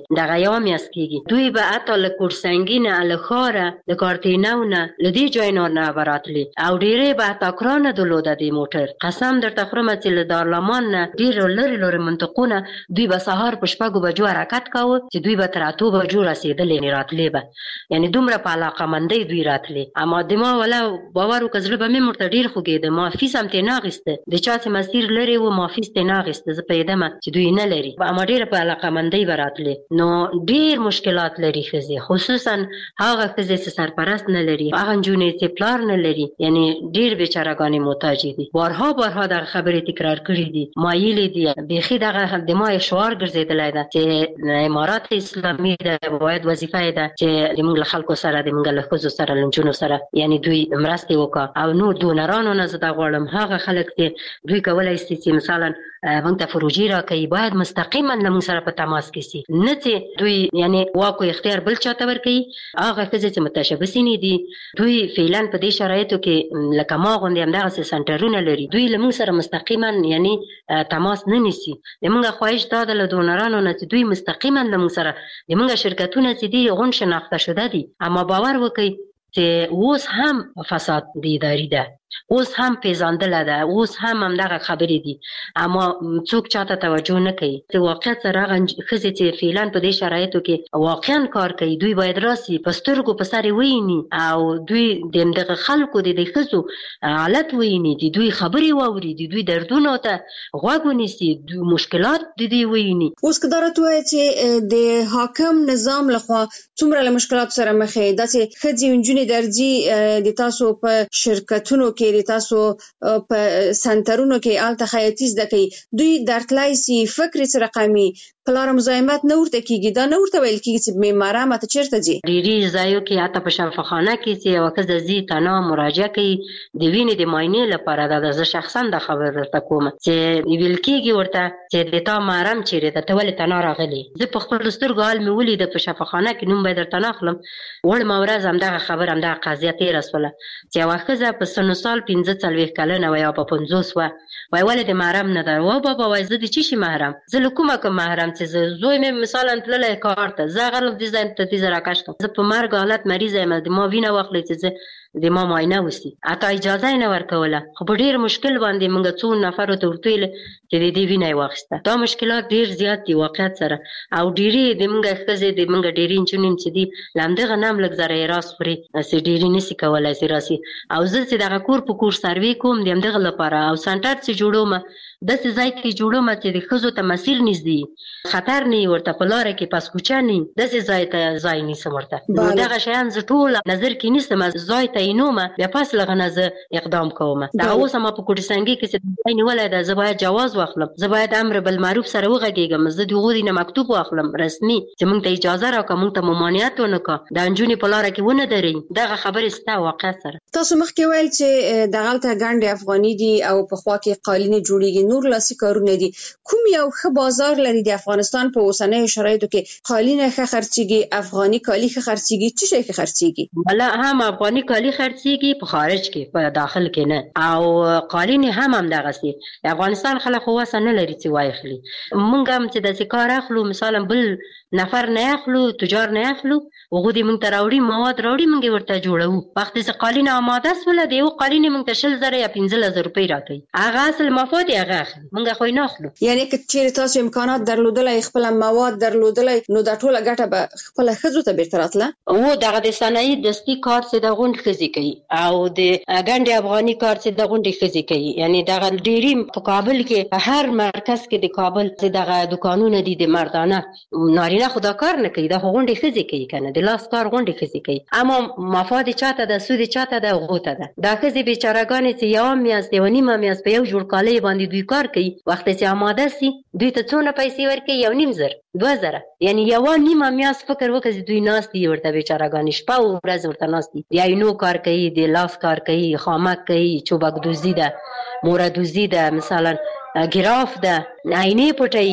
یو میاس کیږي دوی به اته له کورسنګینه له خاره د کارتیناونه لدی جوینور نه براتلی او ډیره به تاکرانه دلوده دی موټر قسم درته خرم چې له دارلمان نه ډیر لری لری منطقونه دوی به سهار په شپږو بجو حرکت کاوه چې دوی به تر اتو بجو رسیدلې نه راتلی به یعنی دومره په علاقه مندي دوی راتلی اما دما ولا باور وکړل به مې مرته ډیر خوګید ما فیس هم ته ناغسته د چا چې مسیر لري و ما فیس ته ناغسته زه پیدم چې دوی نه لري اما ډیر په علاقه مندي براتلی نو ډیر مشکلات لري خزي خصوصا هغه خزي چې سرپرست نه لري هغه جونې چې پلار نه لري یعنی ډیر بیچارهګانی محتاج دي بارها بارها دا خبره تکرار کړې دي مایل دي بيخي دغه د ما شعار ګرځیدلای ده چې امارات اسلامي د باید وظیفه ده چې موږ خلکو سره د موږ له خزو سره لنجونو سره یعنی دوی مرستې وکړه او نو دونرانو نه زده غواړم هغه خلک چې دوی کولای شي چې مثلا موږ ته فروجي راکړي باید مستقیما له موږ سره په تماس کې شي نه چې دوی یعنی واکو اختیار بل چاته ورکړي هغه ښځې چې متشبثین دي دوی فعلا په دې شرایطو کې لکه ما غوندې همدغسې سنټرونه لري دوی له موږ سره مستقیما یعنی تماس نه نیسي د موږ خواهش دا ده له دونرانو نه چې دوی مستقیما له موږ سره د موږ شرکتونه چې دي غون شناخته شده دي اما باور وکړئ چې اوس هم فساد د اداري ده اوس هم پیژندل ده اوس هم همدغه خبرې دي اما څوک چاته توجه نه کوي چې واقعیت سره ښځې چې فعلا په دې شرایطو کې واقعا کار کوي دوی باید راسي په سترګو په سر ویني او دوی د همدغه خلکو د دې ښځو حالت ویني د دوی خبرې واوري د دوی دردونو ته غوږ ونیسي مشکلات د دې ویني اوس که دا راته وایي چې د حاکم نظام لخوا څومره له مشکلاتو سره مخ یې داسې ښځې نجونې درځي د تاسو په شرکتونو کې د تاسو په سنټرونو کې الته خیاطي زده کوي دوی درتلای سي فکر سره رقمي پلار مزاحمت نه ورته کیږي دا نه ورته ویل کیږي چې معماره ماته چیرته ځي ډیری ځایو کې حتی په شفاخانه کې چې وکړه د زی تنا مراجعه کوي د وینې د معاینې لپاره دا زه شخصا د خبر درته کوم چې ویل کیږي ورته چې د تا محرم چیرې ده ته ولې تنا راغلی زه په خپل سترګو حال مې ولید په شفاخانه کې نوم به درته نه اخلم وړ ما ورځ همدغه خبر همدغه قضیه تېره شوله چې یوه ښځه په سن سال پنځه څلوېښت کلنه وه یا په پنځوس وه وایي ولې د محرم نه ده و بابا وایي زه د چی شي محرم زه له کومه کوم محرم چې زه زوی مې مثلا تللی کار ته زه هغه دې ځای ته دې زه راکش کړم زه په مرګ حالت مریضه یم د ما وینه واخلئ چې زه د ما معاینه وسي حتی اجازه یې نه ورکوله خو په ډېر مشکل باندې موږ څو نفرو ته ورته ویل چې د دې وینه یې واخیسته دا مشکلات ډېر زیات دي واقعیت سره او ډېرې د موږ ښځې د موږ ډېرې نجونې چې دي له همدغه نه هم لږ ذره یې راس خوري چې ډېرې نشي کولی چې راسي او زه چې دغه کور په کور سروې کوم د همدغه لپاره او سنټر چې جوړوم داسې ځای کې جوړوم چې د ښځو ته مسیر نږدې خطر نه ورته په لاره کې پس کوچه نه داسې ځای ته ځای نیسم ورته نو دغه شیان زه ټول نظر کې نیسم ځای ته یې نومه بیا پس له هغه نه زه اقدام کوم دغه اوس هم په کوټسنګي کې چې ځای نیولی ده زه باید جواز واخلم زه باید امر بالمعروف سره وغږېږم زه د هغو نه مکتوب واخلم رسمي چې موږ ته اجازه راکړه موږ ته ممانعت ونه کړه دا نجونې په لاره کې ونه درېږي دغه خبرې سته واقعیت سره تاسو مخکې ویل چې دغلته ګنډې افغاني دي او پخوا کې قالینې جوړېږي نور لاسي کارونه دي کوم یو ښه بازار لري د افغانستان په اوسنیو شرایطو کې قالینه ښه خرڅېږي افغاني کالي ښه خرڅېږي څه شی ښه خرڅېږي بله هم افغاني کالي خرڅېږي په خارج کې په داخل کې نه او قالینې هم همدغسې د افغانستان خلک خو وسه نه لري چې واخلي موږ هم چې داسې کار اخلو مثلا بل نفر نه اخلو تجار نه اخلو هغو دې موږ ته راوړي مواد راوړي موږ یې ورته جوړوو وخت چې قالینه آماده شوله د یو قالینې موږ ته شل زره یا پنځلس زره روپۍ راکوي هغه اصل مفاد یې هغه اخلي موږ خو یې نه اخلو یعنې که چېرې تاسو امکانات درلودلی خپله مواد درلودلی نو دا ټوله ګټه به خپله ښځو ته بیرته راتله او دغه د صنایي دستي کار چې د غونډ ښځې کوي او د ګنډې افغاني کار چې د غونډې ښځې کوي یعنې دغه ډېرې په کابل کې په هر مرکز کې د کابل چې دغه دوکانونه دي د مردانه نارینه خو دا کار نه کوي دا خو غونډې ښځې کوي که نه د لاس کار غونډې ښځې کوي اما مفاد چاته ده سود چاته ده هغو ته ده دا ښځې بېچارهګانې چې یوه میاشت یوه نیمه میاشت په یو جوړ کالۍ باندې دوی کار کوي وخت چې آماده سي دوی ته څونه پیسې ورکوي یو نیم زر دوه زره یعنې یوه نیمه میاشت فکر وکړه چې دوی ناست دي ورته بېچارهګانې شپه او ورځ ورته ناست دي د عینو کار کوي د لاس کار کوي خامک کوي چوبک دوزي ده موره دوزي ده مثلا ګراف ده عینې پټوي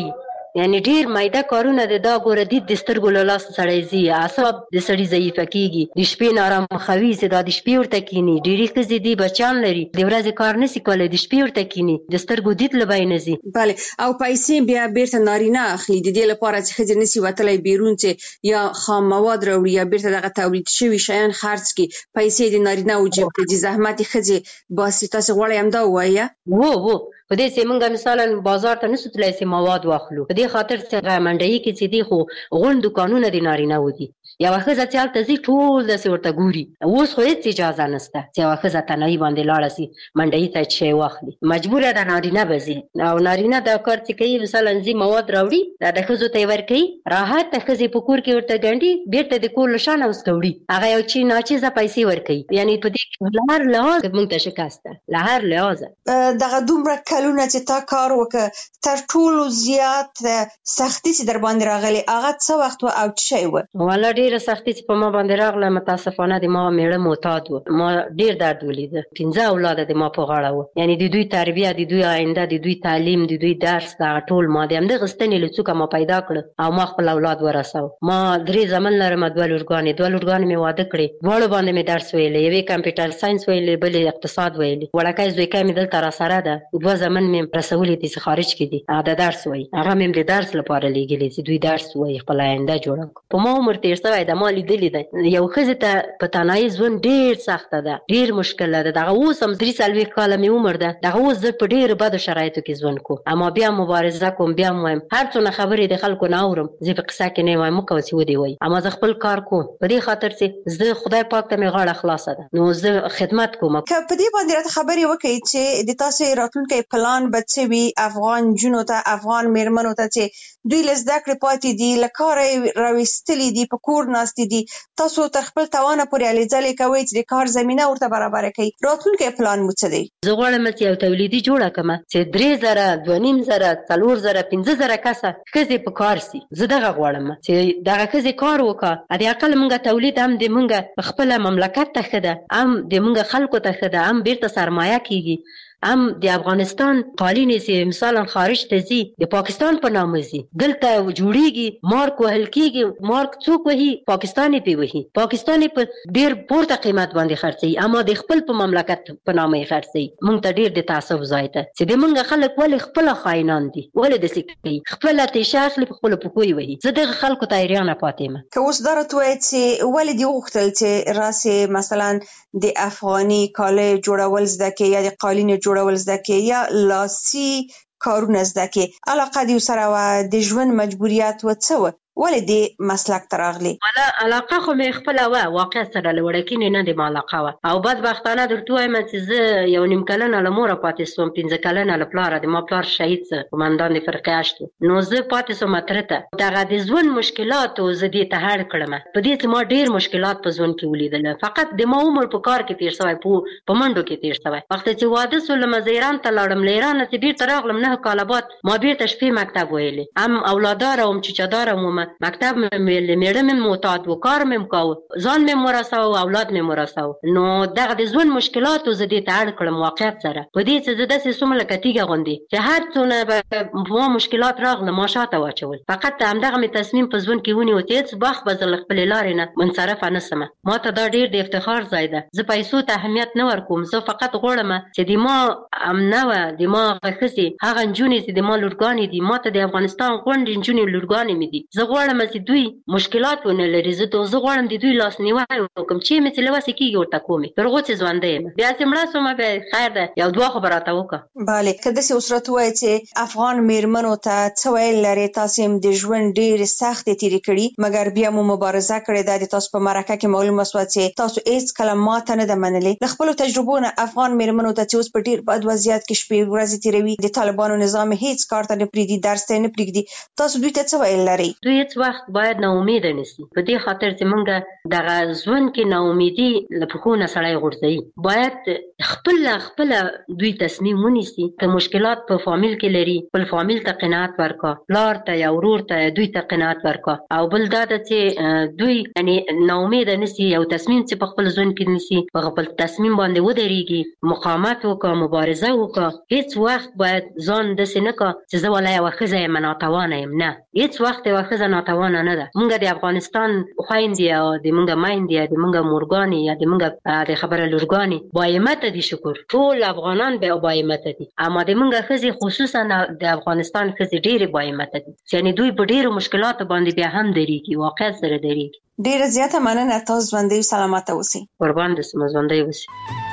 یعنی ډیر مایده کارونه د دا ګوره دید د سترګو له لاسه سړی ځي، اعصاب د سړي ضعیفه کېږي، د شپې نارامه خوي چې دا د شپې ورته کینی. ډېرې ښځې دي بچیان لري، د ورځې کار نشي کولی، د شپې ورته کینی، د سترګو دید له بینه ځي. بله، او پیسې بیا بیرته نارینه اخلي د دې لپاره چې ښځې نشي وتلی بیرون چې یا خام مواد راوړي یا بیرته دغه تولید شوي شیان خرڅ کړي، پیسې د نارینه و جیب ته ځي، زحمت یې ښځې باسي. تاسې غواړئ همدا ووایه؟ وو وو په دې چې موږ مثلا بازار ته نشو تللی چې مواد واخلو، په دې خاطر چې هغه منډیي کې چې دي خو غونډ دوکانونه د نارینه‌و دي. یوه ښځه چې هلته ځي ټول داسې ورته ګوري. اوس خو هېڅ اجازه نشته چې یوه ښځه تنهایي باندې لاړه سي منډیي ته شی واخلي، مجبوره ده نارینه به ځي. او نارینه دا کار چې کوي مثلا ځي مواد راوړي، دا د ښځو ته یې ورکوي، راحت د ښځې په کور کې ورته ګنډي، بیرته د کور له شانه اوسته وړي، هغه یو چې ناچیزه پیسې ورکوي. یعنې په دې کې له هر لحاظ موږ ته شکست ده، له هر لحاظه. دغه دومره کلونه چې تا کار وکړه، تر ټولو زیات سختي چې در باندې راغلې هغه څه وخت و او څه شی و؟ والا ډېره سختي چې په ما باندې راغله متاسفانه د ما میړه معتاد و، ما ډېر درد ولیده. پنځه اولاده د ما په غاړه و، یعنې د دوی تربیه، د دوی آینده، د دوی تعلیم، د دوی درس، دغه ټول ما د همدغه ستنې له څوکه ما پیدا کړه او ما خپل اولاد ورسو. ما درې زامن لرم، دوه لورګانې، دوه لورګانې مې واده کړې، دواړو باندې مې درس ویلی، یوې کمپیوټر ساینس ویلی، بلې اقتصاد ویلی. وړکی زویکی مې دلته راسره ده، دوه زامن مې رسولي دي چې خارج کې دي، هغه د درس وایي، هغه مې د درس لپاره لیږلي چې دوی درس وایي، خپل آینده جوړه کړو. په ما عمر تېر شوی ده، ما لیدلي ده یو ښځې ته په تنهایي ژوند ډېر سخته ده، ډېر مشکله ده. دغه اوس هم درې څلوېښت کاله مې عمر ده، دغه اوس زه په ډېرو بدو شرایطو کې ژوند کوم، اما بیا مبارزه کوم، بیا هم وایم هر څونه خبرې د خلکو نه اورم، زه په قصه کې نه وایم مه کوه چې ودې وایي، اما زه خپل کار کوم په دې خاطر چې زه خدای پاک ته مې غاړه خلاصه ده، نو زه خدمت کوم. که په دې باندې راته خبرې وکړئ چې د تاسې راتلونکی پلان به څه وي افغان نجونو ته، افغان مېرمنو ته چې دوی له زده کړې پاتې دي، له کاره یې راویستلي دي، په کور ناستې دي، تاسو تر خپل توانه پورې هلې ځلې کوئ چې د کار زمینه ورته برابره کړئ. راتلونکی پلان مو څه دی؟ زه غواړم چې یو تولیدي جوړه کړم چې درې زره، دوه نیم زره، څلور زره، پنځه زره کسه ښځې په کار سي. زه دغه غواړم چې دغه ښځې کار وکړه، د اقل موږ تولید هم د موږ خپله مملکت ته ښه ده، هم د موږ خلکو ته ښه ده، هم بیرته سرمایه کېږي، هم د افغانستان قالینې چې مثلا خارج ته ځي د پاکستان په نامه ځي، دلته جوړیږي، مارک وهل کېږي، مارک څوک وهي؟ پاکستان یې پې وهي، پاکستان یې په ډېر پورته قیمت باندې خرڅوي، اما د خپل په مملکت په نامه یې خرڅوي. موږ ته ډېر د تعصب ځای ده چې د موږ خلک ولې خپله خاینان دي، ولې داسې کوي، خپله تیشه اخلي په خپلو پښو یې وهي. زه دغه خلکو ته حیرانه پاتې یم. که اوس دا راته ووایې چې ولې دې وغوښتل چې راسې مثلا د افغاني کالیو جوړول زده کړې یا د قالینو جوړول زده کړې یا لاسي کارونه زده کړې، علاقه دې ورسره وه، د ژوند مجبوریت و، څه و؟ ولې دې مسلک ته راغلې؟ والا علاقه خو مې خپله وه، واقع سره له وړکینې نه دې علاقه وه، او بدبختانه درته ووایم چې زه یو نیم کلنه له موره پاتې سوم، پنځه کلنه له پلاره، د ما پلار شهید څه قمندان د فرقې اشت و، نو زه پاتې سوم اتره ته. دغه د ژوند مشکلاتو زه دې ته هړ کړم، په دې چې ما ډېر مشکلات په ژوند کې ولیدل، فقط د ما عمر په کار کې تېر شوی، په منډو کې تېر شوی. وخت چې واده سولم زه ایران ته لاړم، له ایرانه چې بېرته راغلم نه کاله بعد ما بېرته شپې مکتب ویلې، هم اولاداره وم، چچاداره وم، مکتب مې ویلې، میړه مې معتاد و، کار مې کوه، ځان مې ورساو، اولاد مې ورساو. نو دغه د ژوند مشکلاتو زه دې ته اړ کړم واقعیت سره، په دې چې زه داسې سوم لکه تیږه غوندې چې هر څونه به ما مشکلات راغله ما شاته واچول، فقط همدغه مې تصمیم په ژوند کې ونیو چې هېڅ وخت به زه له خپلې لارې نه منصرفه نه سم. ما ته دا ډېر د افتخار ځای ده، زه پیسو ته اهمیت نه ورکوم، زه فقط غواړم چې د ما امنه وه، د ما هغه ښځې، هغه نجونې چې د ما لورګانې دي، ما ته د افغانستان غونډې نجونې لورګانې مې دي، زه غواړم چې دوی مشکلات ونه لري، زه زه غواړم د دوی لاسنیوی وکړم، چې مې چې له وسې کېږي ورته کوم، تر هغو چې ژوندی یم، بیا چې مړه شومه بیا خیر ده، یو دوه خو به راته وکړه. بله، که داسې اوس راته ووایې چې افغان مېرمنو ته څه ویل لرې، تاسې هم د ژوند ډېرې سختې تېرې کړي، مګر بیا مو مبارزه کړې ده، د تاسو په مرکه کې معلومه شوه چې تاسو هېڅکله ماته نه ده منلې. له خپلو تجربو نه افغان مېرمنو ته چې اوس په ډېر بد وضعیت کې شپې ورځې تېروي، د طالبانو نظام هېڅ کار ته نه پرېږدي، درس ته یې نه پرېږدي، تاسو دوی ته څه ویل لرئ؟ دوی هیڅ وخت باید نا امید نشي. په دې خاطر چې موږ د ژوند کې نا امیدي لپاره سړی غورځي، باید خپل خپل دوی تصمیم ونیسي. که مشکلات په فامیل کې لري، بل فامیل ته قناعت ورکا، لار ته یا ورور ته دوی ته قناعت ورکا، او بل دا چې دوی یعنی نا امید نشي او تصمیم چې په خپل ژوند کې نشي په خپل تصمیم باندې ودرېږي، مقاومت وکړه، مبارزه وکړه. هیڅ وخت باید ځان داسې نه کړه چې زه ولا یوه ښځه یم ناتوانه یم. نه، هیڅ وخت یوه ښځه ناتوانه نه ده. موږ د افغانستان خویندې او د موږ میندې د موږ مورګانې یا د موږ د خبره لورګانې باهمته دي. شکر ټول افغانان به باهمته دي، اما د موږ ښځې خصوصا د افغانستان ښځې ډېرې باهمته دي، یعنی دوی په ډېرو مشکلاتو باندې بیا هم درېږي، واقعیت سره درېږي. ډېره زیاته مننه. تاسو ژوندی او سلامته اوسئ. قربان دې سم، ژوندی اوسئ.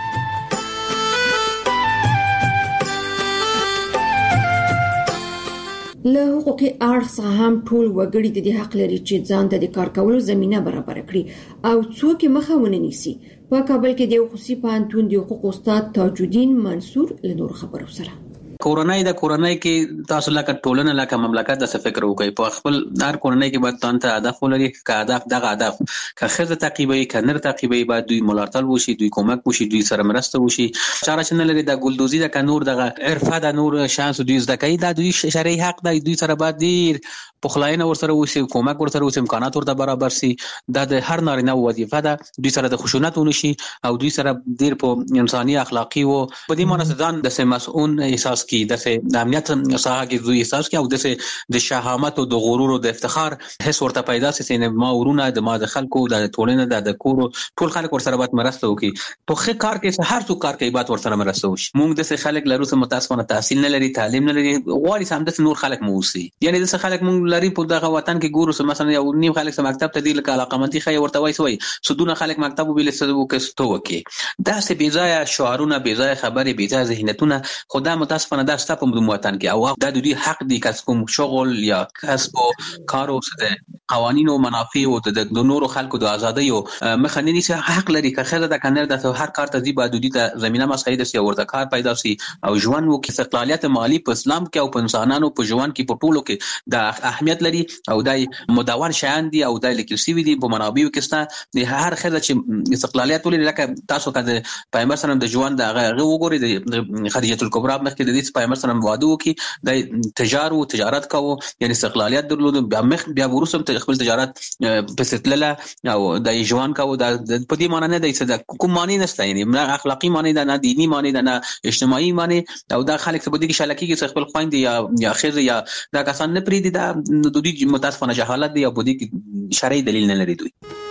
له حقوقي اړخ څخه هم ټول وګړي د دې حق لري چې ځان ته د کار کولو زمينه برابر کړي او څوک مخه ونه نیسي. په کابل کې د خصوصي پوهنتون د حقوق استاد تاج الدین منصور له نور خبرو سره کورنۍ د کورنۍ کې تاسو لکه ټولنه لکه مملکت د فکر وکړي په خپل دار کورنۍ کې باید تاسو ته هدف ولري. که هدف دغه هدف که خزه تعقیبي کنر تعقیبي باید دوی ملاتړ وشي، دوی کومک وشي، دوی سره مرسته وشي. چاره چې نه لري د ګلدوزي د کنور دغه عرفه د نور شانس دوی زده کوي، دا دوی شرعي حق دی. دوی سره باید ډیر پخلاینه ورسره وشي، کومک ورسره وشي، امکانات ورته برابر شي. دا د هر نارینه وظیفه ده. دوی سره د خشونت ونشي او دوی سره ډیر په انساني اخلاقی او په دې معنی ځان د مسؤل احساس کی د امنیت ساحه کې دوی احساس کی او د شهامت او د غرور او د افتخار حس ورته پیدا شي چې ما ورونه د ما د خلکو د ټولنه د کور ټول خلک ورسره باید مرسته وکړي. په ښه کار کې هر څوک کار کوي باید ورسره مرسته وشي. موږ د خلک لرو چې متاسفانه تحصیل نه لري، تعلیم نه لري، غواړي سم د نور خلک موسی. یعنی د خلک موږ لري په دغه وطن کې ګورو چې مثلا یو نیم خلک سم مکتب ته دی لکه علاقمندي خي ورته وایي سوی سودونه خلک مکتب وبیل سدو کستو وکي. دا سه بي ځای شعارونه، بي ځای خبرې، بي ځای ذهنیتونه خدای متاسفانه دا ستاسو په وطن کې او دا د دې حق دی کس کوم شغل یا کسب او کار او د قوانینو منافع او د نورو خلکو د ازادۍ او مخنیوي څخه حق لري. که خزه د کنر د هر کار ته دی بادودی ته زمينه مساعده سي ورته کار پیدا سي او ژوند وکي. استقلالیت مالی په اسلام کې او په انسانانو په ژوند کې په ټولو کې د اهمیت لري او دای مدون شان دي او دای لیکل سي دي په منابعو کې ست د هر خزه چې استقلالیت ولري. لکه تاسو کده پیغمبر سره د ژوند د هغه وګوري د خدیجه الکبرى مخکې د دې پیغمبر سره واده وکي د تجارو تجارت کوو، یعنی استقلالیت درلود. بیا مخ بیا ورسم ته خپل تجارت پسټلله او د ژوند کوو. د په دې معنی نه دی چې د کوم معنی نشته، یعنی نه اخلاقی معنی ده، نه دینی معنی ده، نه اجتماعي معنی. او دا خلک څه بده کې شلکی کې خپل خويند یا یا خیر یا دا کسان نه پریدي. دا د دوی متاسفانه جهالت دی او بده کې شرعي دلیل نه لري دوی.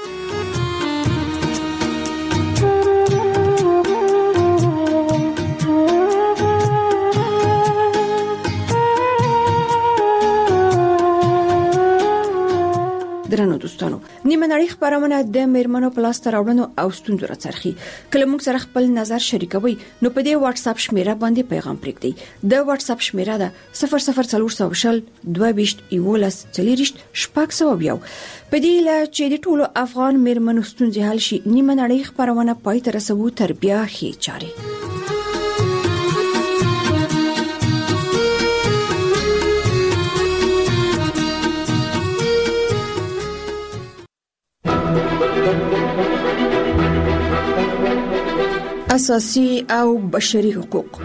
درنو دوستانو، نیمه نړۍ خبرونه د میرمنو پلاستر راوړنو او ستونزو راڅرخي. کله موږ سره خپل نظر شریکوي نو په دې واتس اپ شمیره باندې پیغام پرېږدئ. د واتس اپ شمیره ده صفر صفر څلور شل دوه ویشت یولس څلوریشت شپږ سوه یو. په دې لا چې د ټولو افغان میرمنو ستونزې حل شي، نیمه نړۍ خبرونه پای ته رسوو تر بیا ښې چارې. اساسي او بشري حقوق.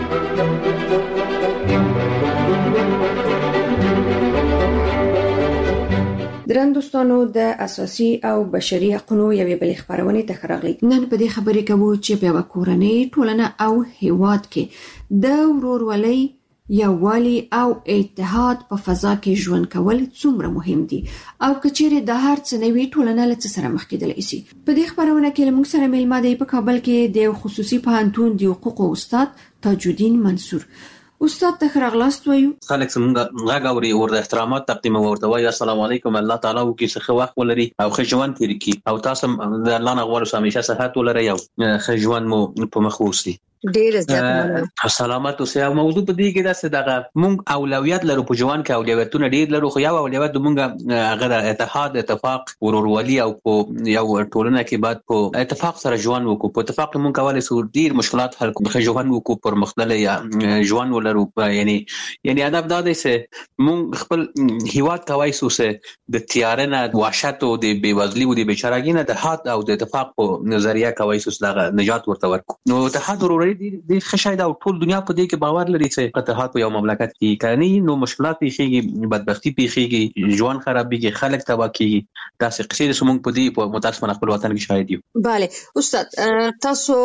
درن دوستانو، د اساسي او بشري حقوقو یوې بلې خبرونه ته راغلي. نن په دې خبرې کوو چې په کورنۍ، ټولنه او هیواد کې د ورورولۍ، یووالي او اتحاد په فضا کې ژوند کول څومره مهم دي او کچېره د هر څه نوې ټولنه له سره مخ کېدلی شي. په دې خبرونه کې موږ سره میلمه دی په کابل کې د خصوصي پوهنتون د حقوقو استاد تاج الدین منصور. استاد ته راغلاست وایو. خلک څنګه غاغوري ورته احترامات تقدیم ورته وایي السلام علیکم، الله تعالی وکي څخه وخت ولري او خجوان تیر کی او تاسو د الله نه غواړو همیشه صحت ولري او خجوان مو په مخ ووسی. ډیر زیات سلامات اوسه. موضوع په دې کې دا څه دغه مونږ اولویت لرو په ژوند کې، اولویتونه ډیر لرو، خو یو اولویت مونږ هغه اتحاد، اتفاق، ورورولي او په یو ټولنه کې بعد په اتفاق سره ژوند وکړو. په اتفاق مونږ کولای سو ډیر مشکلات حل کړو، خو ژوند وکړو پر مختلف ژوند ولرو. یعنی یعنی هدف دا دی چې مونږ خپل هیواد کوي سو سه د تیارنه وحشت او د بیوزلي او د بیچارهګي نه د اتحاد او د اتفاق په نظریه کوي سو دغه نجات ورته ورکو. نو اتحاد ورورولي د خشاید او ټول دنیا په دې کې باور لري چې اتحاد په یو مملکت کې کني نو مشکلات پیښیږي، بدبختی پیښیږي، ژوند خرابېږي، خلک تباہ کیږي. تاسو قصې سمون په دې په متاسفانه خپل وطن کې شاهد یو. bale استاد تاسو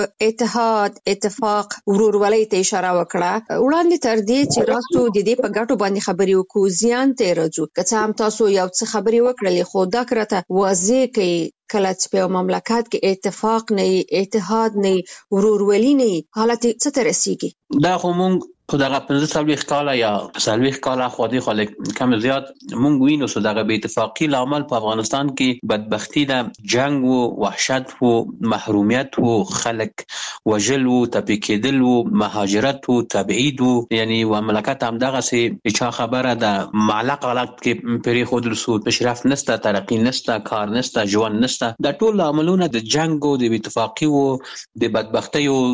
اتحاد، اتفاق، ورورولي ته اشاره وکړه. وړاندې تر دې چې راسو د دې په ګټو باندې خبرې وکړو زیان ته راځو، که هم تاسو یو څه خبرې وکړلې خو دا کرته واضح کوي کله چې په مملکت کې اتفاق نه، اتحاد نه، ورورولي نه، حالت څه ته رسیږي؟ دا خو مونږ خو دغه پنځه څلوېښت کاله یا څلوېښت کاله خو دې خو کم زیات مونږ وینو چې دغه بې اتفاقي لامل په افغانستان کې بدبختي ده، جنګ و، وحشت و، محرومیت و، خلک وژل و، تپې کېدل و، مهاجرت و، تبعید و. یعنی مملکت همدغسې چا خبره ده معلق غلق کې پرېښودل سو، پیشرفت نشته، ترقي نشته، کار نشته، ژوند نشته. دا ټول لاملونه د جنګ و، د بې اتفاقي و، د بدبختۍ و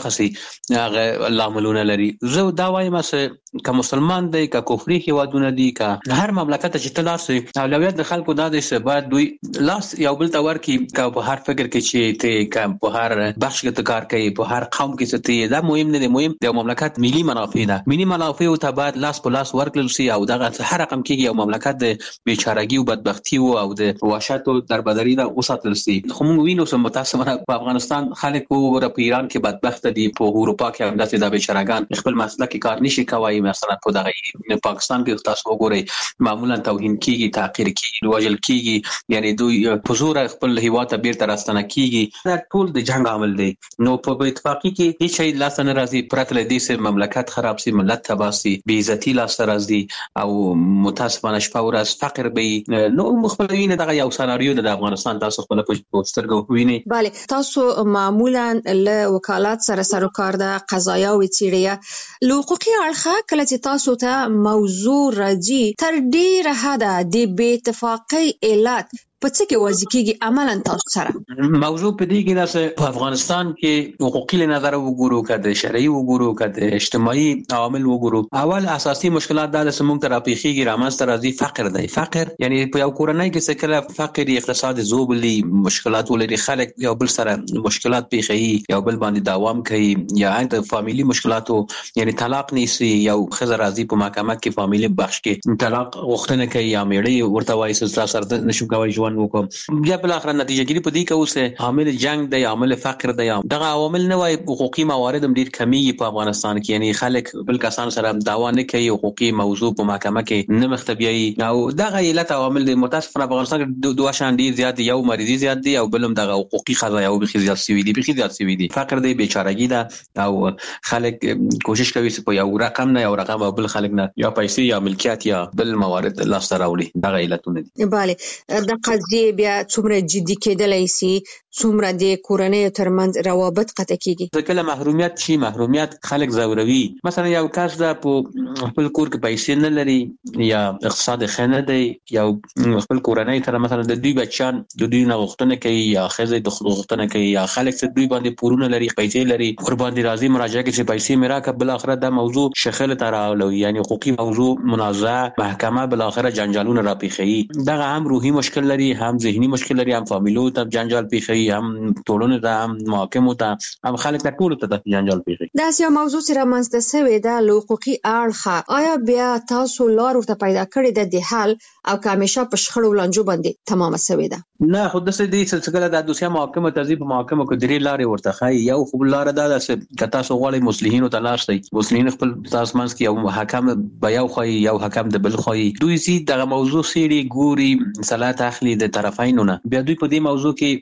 دغسې هغه لاملونه لري. زه دا وایم چې که مسلمان دی، که کفري هیوادونه دي، که هر مملکت چې ته لاړ سې، اولویت د خلکو دا دی چې باید دوی لاس یو بل ته ورکړي، که په هر فکر کې چې ته، که په هر بخش کې ته کار کوي، په هر قوم کې چې ته، دا مهم نه دی. مهم د یو مملکت ملي منافع ده. ملي منافعو ته باید لاس په لاس ورکړل سي او دغه هر رقم کېږي یو مملکت د بیچارهګي او بدبختي او د وحشت او دربدري نه وساتل سي. خو موږ وینو چې متاسفانه په افغانستان خلک وګوره په ایران کې بدبخت دي، په اروپا کې هم داسې د بیچارهګان خپل مسلک کار نشي کوي. مثلا په دغه پاکستان کې تاسو وګورئ معمولا توهین کیږي، تحقیر کیږي، وژل کیږي، یعنی دوی په زور خپل هیواد ته بیرته راستنه کیږي. دا ټول د جنگ عمل دی. نو په اتفاقی کې هیڅ شی لاس نه راځي، پرته له دې چې مملکت خراب سي، ملت تباه سي، بې عزتي لاس راځي او متاسفانه شپه ورځ فقر به. نو مخبرین دغه یو سناریو د افغانستان تاسو خپل په سترګو وینئ. bale تاسو معمولا له وکالت سره سروکار د قضایا او څیړیا له حقوقي اړخه کله چې تاسو ته موضوع راځي تر ډیره حده د بې اتفاقۍ علت په څه کې واضح کیږي عملاً تاسو سره؟ موضوع په دې کې ده په افغانستان کې حقوقي له نظر وګورو، که شرعي وګورو، که اجتماعي عوامل وګورو، اول اساسي مشکلات دا چې موږ ته راپېښېږي رامنځته راځي فقر دی. فقر یعنی په یو کورنۍ کې چې کله فقر اقتصاد زوبلي مشکلات ولري، خلک یو بل سره مشکلات پیښوي، یو بل باندې دوام کوي، یا د فامیلي مشکلاتو یعنی طلاق نیسي، یو ښځه راځي په محکمه کې فامیلي بخش کې طلاق غوښتنه کوي یا میړه ورته وایي چې زه سره نشم کولی ژوند وکم، بیا بل اخر نتیجه ګیری په دې کې اوسه عامل جنگ دی، عامل فقر دی. دغه عوامل نه وای حقوقي موارد هم ډیر کمیږي په افغانستان کې. یعنی خلک بل کسان سره دعوا نه کوي، حقوقي موضوع په محکمه کې نه مختبیایي. او دغه علت عوامل د متاسفانه افغانستان کې دوه شان دي زیات دي، یو مریضي زیات دي او بلم دغه حقوقي قضایا او بخي زیات سوي دي، بخي زیات سوي دي. فقر دی، بیچارهګي ده او خلک کوشش کوي چې په یو رقم نه یو رقم او بل خلک نه یا پیسې یا ملکیت یا بل موارد لاس ته راوړي. دغه علتونه دي. bale د قضیه بیا څومره جدي کېدلای شي، څومره د کورنۍ ترمنځ روابط قطع کیږي؟ کله محرومیت شي، محرومیت خلک زوروي. مثلا یو کس د خپل کور کې پیسې نه لري یا اقتصاد ښه نه دی، یا خپل کورنۍ سره مثلا د دوی بچیان د دوی نه غوښتنه کوي یا ښځې د غوښتنه کوي، یا خلک چې دوی باندې پورونه لري، پیسې لري، ور باندې راځي مراجعه کوي چې پیسې مې راکړه. بل اخر دا موضوع شخړه ته راولي، یعنی حقوقي موضوع منازعه، محکمه بل اخر جنجالونه راپیښي. دغه هم روحي مشکل لري، هم ذهني مشکل لري، هم فامیلو ته جنجال پیښي، هم ټولنه ته، هم محاکمو ته، هم خلک ته ټول ته جنجال پیښي. دا یو موضوع سره منځته شوی دا حقوقي اړخ. آیا بیا تاسو لار ورته پیدا کړی د دې حل او که همیشه په شخړو لانجو باندې تمامه شوی ده؟ نه، خو د دې سلسله د دوسیه محاکمه تذیب محاکمه کو درې لارې ورته خای. یو خو لار دا ده چې که تاسو غواړئ مصلحینو ته لاړ شئ، مصلحین خپل تاسو منځ کې یو حکم به یو خای، یو حکم د بل خای، دوی زی دغه موضوع سیری ګوري، صلاحیت اخلي د طرفینو نه. بیا دوی په دې موضوع کې حق لري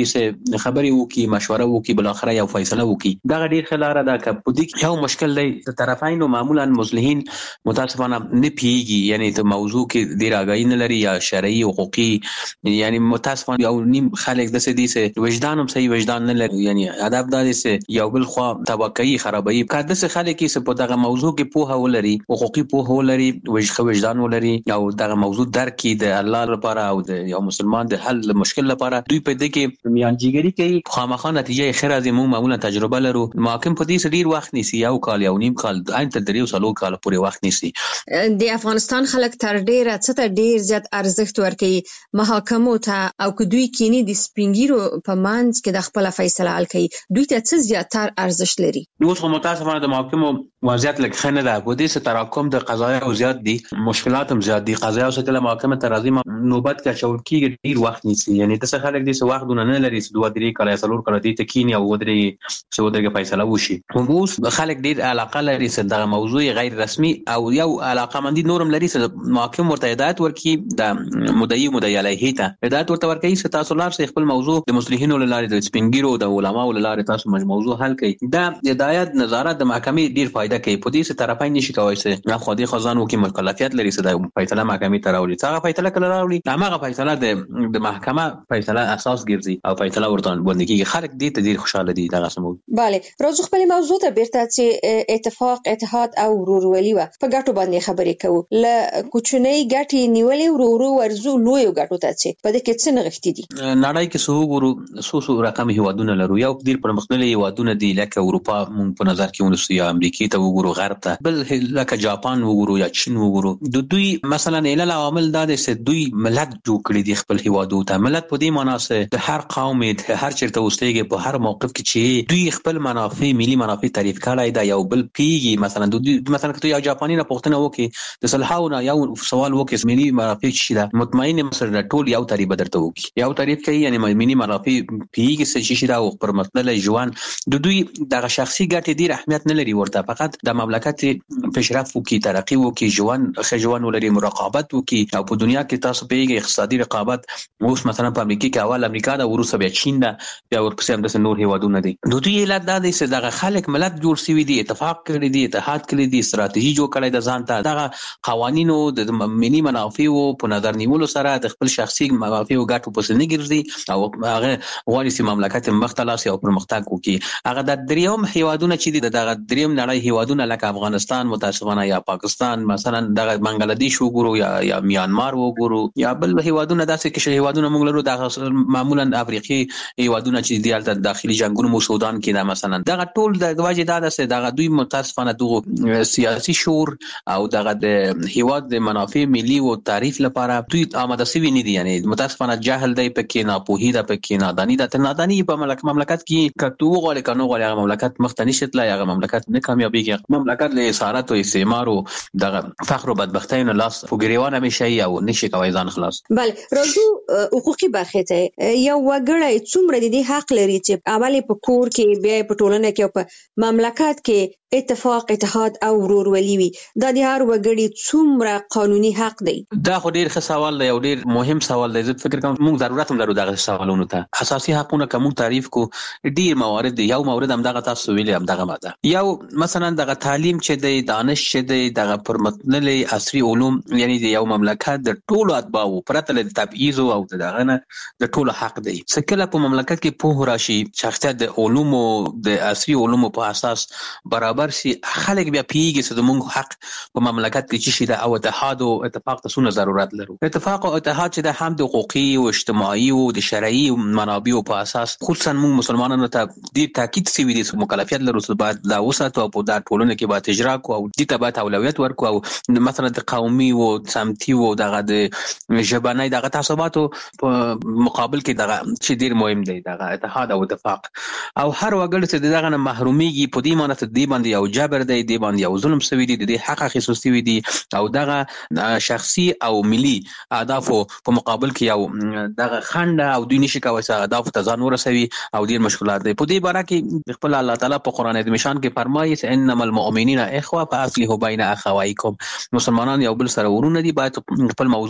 مولوي سه خبري وکي مشوره وکي بل اخر یو فیصله وکي دا ډیر خلاره دا ک په دې یو مشکل دی طرفین معمولا مصلحین متاسفانه نه پیږي یعنی ته موضوع کې ډیر اگاهی نه لري یا شرعي حقوقي یعنی متاسفانه یو نیم خلک د سدي سه وجدان هم صحیح وجدان نه لري یعنی ادب دار سه یو بل خو طبقي خرابي کاده سه خلک کې په دغه موضوع کې پوهه ولري حقوقي پوهه ولري وجدان ولري او دغه موضوع درک کې د الله لپاره او د یو مسلمان د حل مشکل لپاره دوی په دې کې میانجیګری کوي خامخا نتیجه خیر از موږ معمولا تجربه لرو محاکم په دې ډیر وخت نیسي یو کال یو نیم کال عین تر دریو سالو کال پورې وخت نیسي د افغانستان خلک تر ډیره څه ډیر زیات ارزښت ورکوي محاکمو ته او که دوی کینی د سپینګیرو په مانځ کې د خپل فیصله حل کوي دوی ته څه زیاتر ارزښت لري اوس خو متاسفانه د محاکمو وضعیت لکه خنه ده په دې سره تراکم د قضایا او زیات دي مشکلات هم زیات دي قضایا او کله محاکمه ترازی نوبت کې چول کېږي ډیر وخت نیسي یعنی د څه خلک دې څه وخت نه لري چې دوه درې کال یا څلور کال دې تکینی او ودرې څو درې فیصله وشي اوس خلک ډیر علاقه لري چې د موضوع غیر رسمي او یو علاقه مندي نورم لري چې محاکم ورته هدایت ورکي د مدعي مدعي علیه ته هدایت ورته ورکي چې تاسو لار سه خپل موضوع د مصلحینو لاره د سپینګیرو د علماو لاره تاسو موضوع حل کړئ دا هدایت نظارت د محکمې ډیر فائدہ کوي په دې سره طرفین نشي کوي چې نه خو دې خزانو کې مکلفیت لري چې د فیصله محکمې ته راوړي څنګه فیصله کله راوړي هغه فیصله د د محکمه فیصله اساس ګرځي او فیصله ورته باندې کې خلک دې ته ډیر خوشاله دي دغه سمو bale راځو خپل موضوع ته بیرته چې اتفاق اتحاد او ورورولي و په ګټو باندې خبرې کوو ل کوچنۍ ګټي نیولې ورورو ورزو لوی ګټو ته چې په دې کې څه نغښتې دي نړۍ کې سو ګورو سو سو رقم هیوادونه لرو یو ډیر پرمختللي هیوادونه دي لکه اروپا مونږ په نظر کې ونیسو یا امریکا ته وګورو غرب ته بل لکه جاپان وګورو یا چین وګورو د دوی مثلا علل عوامل دا دي چې دوی ملت جوړ کړی دي خپل هیوادو ته ملت په دې معنی چې د هر قوم د هر چیرته اوسېږي په هر موقف کې چې دوی خپل منافع ملي منافع تعریف کړای دا یو بل پیږي مثلا دوی مثلا که یو جاپانی نه پوښتنه وکړي د صلحاونه یو سوال وکړي ملي منافع څه ده مطمئن مثلا ټول یو تعریف درته وکړي یو تعریف کوي یعنی ملي منافع پیږي څه شي دا او پر مطلب ژوند د دوی د شخصي ګټې ډیر اهمیت نه لري ورته فقط د مملکت پیشرفت وکي ترقی وکي ژوند خجوان ولري مراقبت وکي او په دنیا کې تاسو پیږي اقتصادي رقابت اوس مثلا په امریکا کې اول امریکا دا وروسته بیا چین دا بیا ورپسې هم د نور هیوادونه دي د دوی علت دا دی چې دغه خلک ملت جوړ شوی دي اتفاق کړی دي اتحاد کړی دي ستراتیژي جوړ کړی د ځان ته دغه قوانینو د ملي منافع او په نظر نیولو سره د خپل شخصي منافع او ګټو په سن ګرځي او هغه غواړي چې مملکت مختلف او پرمختګ وکړي هغه د دریم هیوادونه چې دي دغه دریم نړۍ هیوادونه لکه افغانستان متاسفانه یا پاکستان مثلا دغه بنگلاديش وګورو یا یا میانمار وګورو یا بل هیوادونه داسې کې هیوادونه موږ لرو د معمولا افریقي هیوادونه چې دی د داخلي جنگونو مو سودان کې دا مثلا دغه ټول د وجه دا ده دغه دوی متاسفانه دغه سیاسي شور او دغه د هیواد د منافع ملي او تعریف لپاره دوی آماده سوي نه دي یعنی متاسفانه جهل دی پکې نه پوهی دا پکې نه دانی دا نادانی په مملکت کې کتو غوړي کنو غوړي هغه مملکت مختنی شتله هغه مملکت نه کامیابیږي مملکت له اسارت او استعمار او دغه فخر او بدبختی نه لاس فګریوان همیشه او نشي کوي ځان خلاص بله راځو حقوقي برخه ته یو وګړی څومره د حق لري چې اولی په کور کې بیا په ټولنه کې او په مملکت کې اتفاق اتحاد او ورورولي وي دا د هر وګړي څومره قانوني حق دی دا خو ډیر ښه سوال دی او ډیر مهم سوال دی زه فکر کوم موږ ضرورت هم لرو دغه سوالونو ته اساسي حقونه کوم تعریف کو ډیر موارد دی یو مورد هم دغه تاسو ویلي هم دغه ماده یو مثلا دغه تعلیم چې دی دانش چې دی دغه پرمختللي عصري علوم یعنی د یو مملکت د ټولو اتباعو پرته له تبعیض او دغه نه د ټولو حق دی څکه په مملکت کې په راشي شخصیت د علوم او د عصري علوم په اساس برابر سي خلک بیا پیږي چې موږ حق په مملکت کې چې شي د او اتحاد او اتفاق ته څونه ضرورت لرو اتفاق او اتحاد چې د هم د حقوقي او اجتماعي او د شرعي منابع په اساس خصوصا موږ مسلمانانو ته د تاکید سوي دي مکلفیت لرو چې باید دا وساتو او په دا ټولنه کې باید اجرا کو او د تبعات اولویت ورکو او مثلا د قومي او سمتي او دغه د ژبنۍ دغه تعصباتو په مقابل کې دغه چې ډیر مهم دی دغه اتحاد او اتفاق او هر وګړي چې دغه محرومیږي په دې معنی ته دی باندې یو جبر دی دی باندې یو ظلم سوي دي د حق خصوصي دي او دغه شخصي او ملي اهدافو په مقابل کې یو دغه خنډ او دوی نشي کوي چې اهداف ته ځان ورسوي او ډیر مشکلات دي په دې باره کې خپل الله تعالی په قران د مشان کې فرمایي چې انما المؤمنین اخوه فاصلحوا بین اخوایکم مسلمانان یو بل سره ورونه دي باید خپل موضوع په صلح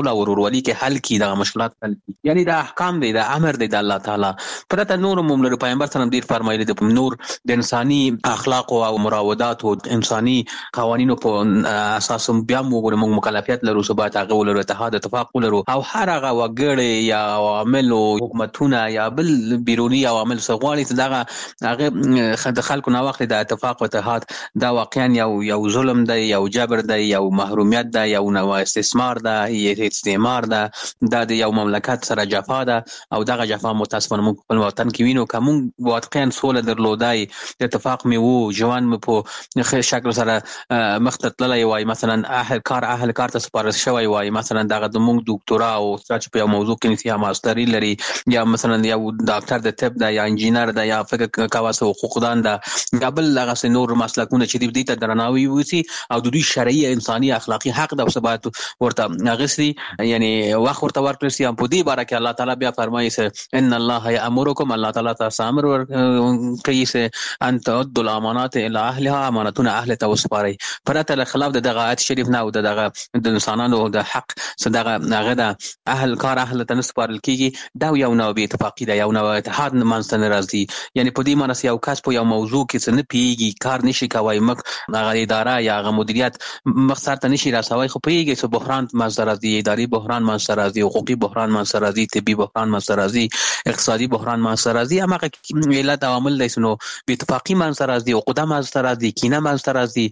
صلح او ورورولي کې حل کی د مشکلات حل کی. یعنی دا احکام دی، دا امر دی د الله تعالی. پرته نور موږ پیغمبر صلی الله علیه وسلم ډیر فرمایلی د نور د انساني اخلاق او مراودات او انساني قوانینو په اساس بیا موږ موږ مکلفیت لرو ثبات هغه ولرو اتحاد اتفاق ولرو او هر هغه وګړي یا عوامل او حکومتونه یا بل بیرونی عوامل سغواړي دغه هغه د خلکو نه وخت د اتفاق او اتحاد دا واقعا یو یو ظلم دی، یو جبر دی، یو محرومیت دی، یو نو استثمار دی، یو استعمار دی، دا د یو مملکت سره جفا ده او دغه جفا متاسفانه موږ په وطن کې وینو. کوم واقعا سوله درلودای د اتفاق می وو جوان م په شکل سره مختتللی وای، مثلا اهل کار اهل کار ته سپارښت شوی وای، مثلا دغه د موږ ډاکټرا او چې په یو موضوع کې نسیا ماستری لري یا مثلا یو ډاکټر د طب دی یا انجینر دی یا فکر کاواسه حقوقدان ده یا بل هغه نور مسلکونه چې دې ته درناوی وسی او د دوی شرعي انساني اخلاقی حق د ثبات ورته غسري یعنی وخت ورته ورکړي. هم په دې باره کې الله تعالی بیا فرمایي چې ان الله یامرکم، الله تعالی تاسو امر کوي چې ان تعدوا الامانات الى اهلها، امانتونه اهل ته وسپارئ. پرته له خلاف دغه آیت شریف نه او دغه د انسانانو د حق صدقه هغه د اهل کار اهل ته نسپارل کیږي دا یو نوع بې اتفاقی ده، یو نوع اتحاد منځته نه راځي. یعنی په دې معنی یو کس په یو موضوع کې څه نه پیږي کار نشي کوي مخ هغه اداره یا هغه مدیریت مقصد ته نشي راسوي خو پیږي چې بحران منځته راځي، اداري بحران منځته راځي، حقوقي بحران منځته راځي، طبي بحران منځته راځي، اقتصادي بحران منځته راځي. هغه علت عوامل دي نو بې اتفاقی منځته راځي، عقده منځته راځي، کینه منځته راځي،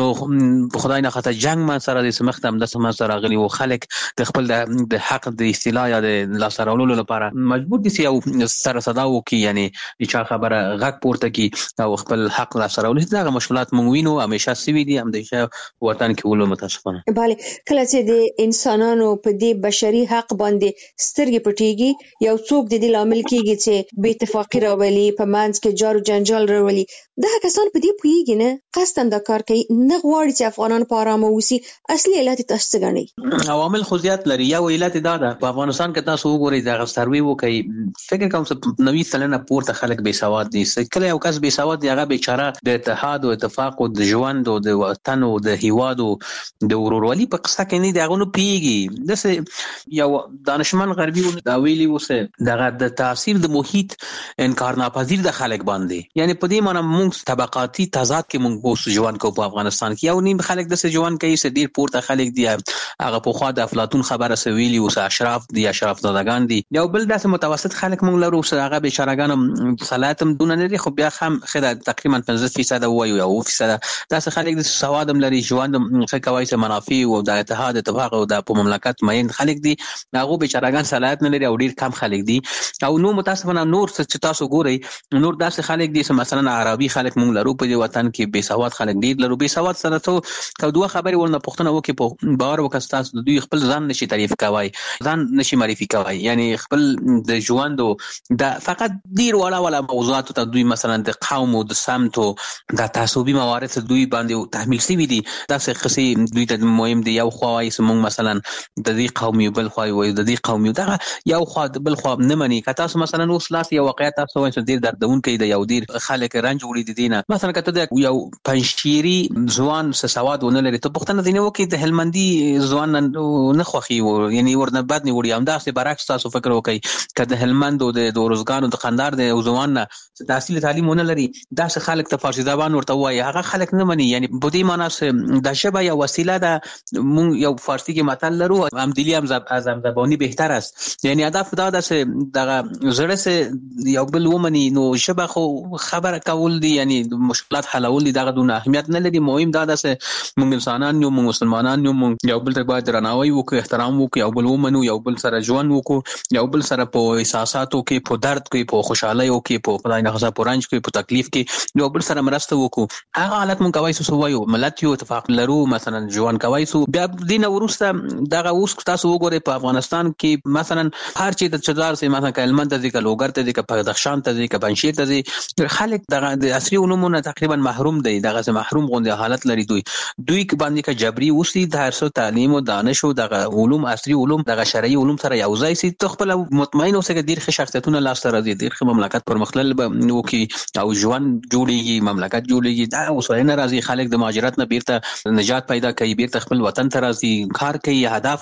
نو خدای نه خاطر جنگ منځته راځي. سمختم د منځته راغلي او خلک د خپل د حق د استیلا یا د لاسته راوړلو لپاره مجبور دي چې سره صدا وکړي، یعنی چې خبره غږ پورته کی او خپل حق لاسته راوړي. دا مشکلات مونږ وینو همیشه سوي دي همیشه وطن کې ولوم متاسفانه. bale کله چې د انسانانو په دې بشري حق باندې سترګې پټيږي یو څوک د دې لامل کیږي چې بې اتفاقی راولي په منځ کې جار و جنجال راولي. دا کسان په دې پوهیږي نه قصدن دا کار کوي، نه غواړي چې افغانان په آرامه اوسي. اصلي علت تاسو څه ګڼئ؟ عوامل خو زیات لري. یو علت دا ده په افغانستان کې تاسو وګورئ دا سروي وکړي فکر کوم چې نوي سلنه پورته خلک بې سواد دي. کله یو کس بې سواد دی هغه بیچاره د اتحاد او اتفاق او د ژوند او د وطن او د هیواد او د ورورولي په قصه کې نه دی هغه نو پیږي. دسه یو دانشمن غربي دا ویلي وسه دغه د تاثیر د محیط انکار ناپذیر د خلک باندې، یعنی په دې معنی موږ طبقاتي تضاد کې موږ اوس ژوند کوو په افغانستان کې. یو نیم خلک د ژوند کوي چې ډیر پورته خلک دي هغه په خوا د افلاطون خبره سویلی او اشراف دي اشراف زادگان دي. یو بل داسې متوسط خلک موږ لرو چې هغه بیچارهګان صلاحتم دون نه لري خو بیا هم خدای تقریبا پنځه فیصد وایو یا اوه فیصد داسې خلک د سوادم لري ژوند ښه کوي چې منافع او د اتحاد اتفاق او د په مملکت مین خلک دي هغه بیچارهګان صلاحیت نه لري او ډیر کم خلک دي. او نو متاسفانه نور چې تاسو ګورئ نور داسې خلک دي چې مثلا عربي خلک موږ لرو په دې وطن کې بې سواد خلک ډیر لرو. بې سواد سره ته کو دوه خبرې ورنه پښتنه وکي په باور وکستاس دوی خپل ځان نشي تعریف کوي، ځان نشي معرفي کوي، یعنی خپل د ژوند د فقط ډیر وړه وړه موضوعات ته دوی مثلا د قوم او د سمت او د تعصبي موارد دوی باندې تحمیل شوی دي. داسې قصې دوی ته مهم دي. یو خو وایي چې موږ مثلا د دې قومي بل خو وایي د دې قومي دغه یو خو بل خو نه مني. که تاسو مثلا اوس لاس یو واقعیت تاسو وایي چې ډیر دردونکې دی، یو ډیر خلک رنج وړي دي دینه مثلا کته د یو پنځشيري ځوان څه سواد ونه لري ته پښتنه دینه وکي د هلمندي ځوان نه خوخي و یعنی ورنه بد نه وړي هم داسې برعکس تاسو فکر وکي کده هلمند او د روزګانو د خندار د ځوان نه تحصیل تعلیم ونه لري داسې خلک ته فارسی زبان ورته وایي هغه خلک نه مني. یعنی په دې معنی د شبه یو وسیله ده. مونږ یو فارسی کې متل لرو هم دلی هم اعظم زبانی بهتر است. یعنی هدف دا ده چې دغه زړه سه یو بل ومني نو شبه خو خبره کول دي یعنی مشکلات حلول دي دغه دونه اهمیت نه لري. مهم دا ده چې مونږ انسانان یو مونږ مسلمانان یو مونږ یو بل ته باید درناوی وکړو، احترام وکړو، یو بل ومنو، یو بل سره ژوند وکړو، یو بل سره په احساساتو کې په درد کې په خوشحالۍ او کې په خدای نه خاصه په رنج کې په تکلیف کې یو بل سره مرسته وکړو. هغه حالت مونږ کوي سو وایو ملت یو اتفاق لرو مثلا ژوند کوي سو بیا دین ورسته دغه اوس تاسو وګورئ په افغانستان کې مثلا هر چی د چدار سي مثلا کلمن ته ذکر لوګر ته ذکر په دخشان ته ذکر پنځیر ته ذکر خلک دغه د عصري علومونو تقریبا محروم دي، دغه محروم غونډه حالت لري. دوی دوی باندې کا جبري اوسي د هرڅو تعلیم او دانش او دغه علوم عصري علوم دغه شرعي علوم سره یو ځای سي تخپل مطمئن اوسه ډیر ښه شخصیتونه لاس سره دي، ډیر ښه مملکت پرمختلل نو کې او ژوند جوړيږي، مملکت جوړيږي. دا اوسه نه راځي خلک د مهاجرت نه بیرته نجات پیدا کوي، بیرته خپل وطن ته راځي، کار کوي، هدف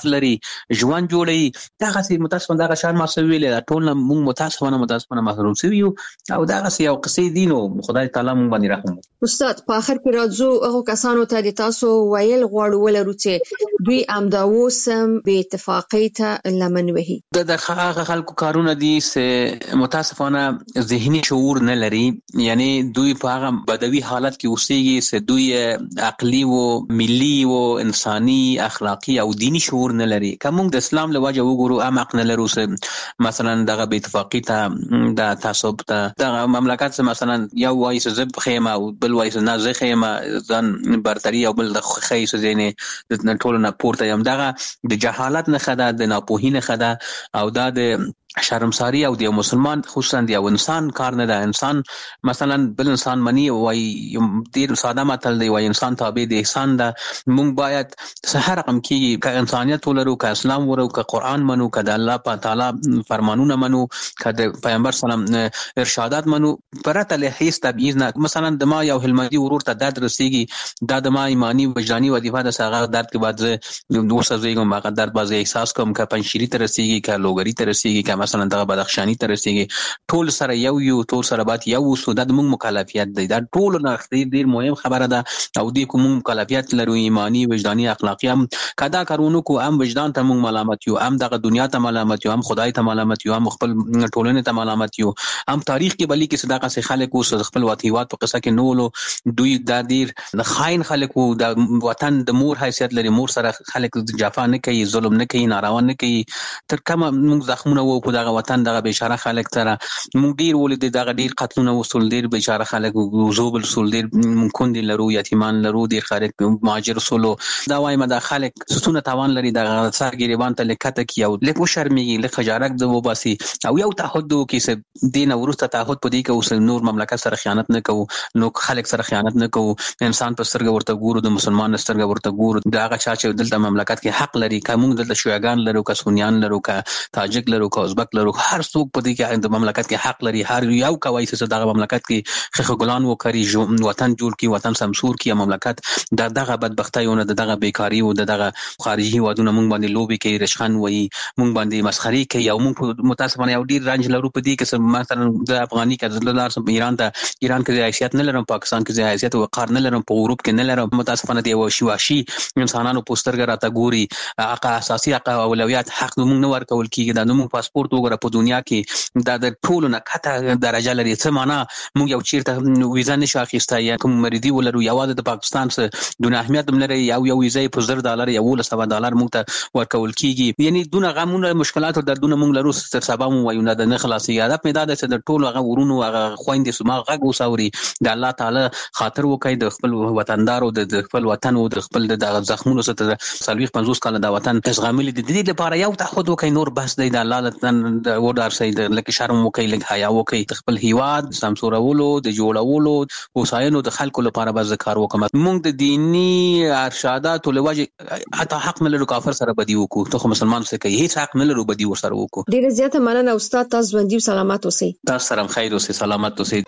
اهداف لري ژوند جوړي دغه سي متاسفانه دغه شان ما سویل ټول موږ متاسفانه متاسفانه محروم شو او دغه سي او قصې دینو خدای تعالی موږ باندې رحم. استاد په اخر کې راځو هغه کسانو ته د تاسو ویل غواړو ولرو چې دوی امداو سم به اتفاقی ته لمن وهي. د هغه خلکو کارونه دي چې متاسفانه ذهني شعور نه لري، یعنی دوی په هغه بدوي حالت کې اوسېږي چې دوی عقلي او ملي او انساني اخلاقی او دینی شعور نه لري. کوم د اسلام له وجه وګورو عمق نه لرو چې مثلا دغه به اتفاقی ته د تعصب ته دغه مملکت مثلا یو وایي چې زب خیمه او بل وایي چې نه زه خیمه ځان برتري او بل د خیس زینې د ټولو نه پورته یم. دغه د جهالت نه خدا د ناپوهی نه خدا او دا د شرمساری او د مسلمان خصوصا د انسان کار نه ده. انسان مثلا بل انسان منی وای ډیر ساده متل دی وای انسان تابع د احسان ده. مونږ باید سحر رقم کې ک انسانیت ولرو، ک اسلام ورو، ک قران منو، ک د الله تعالی فرمانونه منو، ک د پیغمبر سلام ارشادات منو پرته له هیڅ تبعیض نه. مثلا د ما یو هلمندي ورور ته درد رسیږي دا د ما ایمانی وجداني وظیفه ده ساغه درد کې بعد دوسه زیګم هغه درد باز احساس کوم ک پنځشری ته رسیږي ک لوګری ته رسیږي ک مثلا دغه بدخشانی ته رسیږي ټول سره یو یو ټول سره بات یو سو د موږ مکلفیت دی. دا ټول نه ډیر مهم خبره ده او دې کوم مکلفیت لرو ایمانی وجداني اخلاقی هم کدا کارونو کو ام وجدان ته موږ ملامت یو، ام دغه دنیا ته ملامت یو، ام خدای ته ملامت یو، ام خپل ټولنه ته ملامت یو، ام تاریخ کې بلی کې صداقت سره خلک او خپل وطیوات په قصه کې نولو دوی د دیر د خاين خلکو د وطن د مور حیثیت لري. مور سره خلک جفا نه کوي، ظلم نه کوي، ناروا نه کوي. تر کومه موږ زخمونه وو په دغه وطن دغه بیچاره خلک تر مونږ ډیر ولید دغه ډیر قتلونه وصول دیر بیچاره خلک زوبل سول دیر کندي لرو یتیمان لرو دیر خلک مهاجر سولو دا وایم دا خلک ستونه توان لري دغه سرګریوان ته لکته کی او لکه شرمېږي لکه خجارک د وباسي او یو تعهد کې دین ورسته تعهد پدې کې اوس نور مملکت سره خیانت نه کوو، نو خلک سره خیانت نه کوو، انسان په سترګه ورته ګورو، د مسلمان سترګه ورته ګورو. دا هغه چا چې دلته مملکت کې حق لري، کوم دلته شویګان لرو، کسونیان لرو، کا تاجک لرو، کا ازبک لرو، هر څوک په دې کې د مملکت کې حق لري. هر یو کوي چې دغه مملکت کې خخ ګلان وکړي، وطن جوړ کی، وطن سمسور کی مملکت د دغه بدبختیونه د دغه بیکاری او د دغه خارجي وادونه مونږ باندې لوبي کوي، رشخان وایي، مونږ باندې مسخري کوي او مونږ متاسفانه یو ډیر رنج لرو په دې کې مثلا د افغاني کې د لار ایران ته ایران کې حیثیت نه لرم، پاکستان کې حیثیت او وقار نه لرم، په اروپ کې نه لرم. متاسفانه دی وشواشي انسانانو پوسټرګ راته ګوري، حق اساسي حق اولویت حق مونږ نه ورکول کیږي. د نوم پاسپورت وګوره په دنیا کې دا د ټولو نه کته درجه لري. څه معنا مونږ یو چیرته ویزا نشو اخیستای یا کوم مریضي ولرو یوازې د پاکستان سره دونه اهمیت هم لري، یو یو ویزا په زر ډالر یا ولس سبا ډالر مونږ ته ورکول کیږي. یعنی دونه غمونه مشکلات او دردونه مونږ لرو تر سبا مو وایو نه د نه خلاصي. هدف مې دا ده چې د ټولو هغه ورونو هغه خويندې سما غږ وساوري د الله تعالی خاطر وکړي، د خپل وطندار او د خپل وطن او د خپل د زخمونو سره سلويخ پنځوس کال د وطن ازغامل د دې لپاره یو تعهد وکړي، نور بس دی د الله د ودار سي د لکه شرم وکړي، لکه حیا وکړي، خپل هیواد سمسورولو د جوړولو وسایلو د خلکو لپاره به ذکر وکم. مونږ د دینی ارشادات لوجه حتی حق نه لرو کافر سره بدی وکړو، ته مسلمان سره کوي هیڅ حق نه لرو بدی ور سره وکړو. ډیره زیاته مننه استاد، تاسو ژوندۍ او سلامت اوسئ. تاسو سره خیر اوسئ، سلامت اوسئ.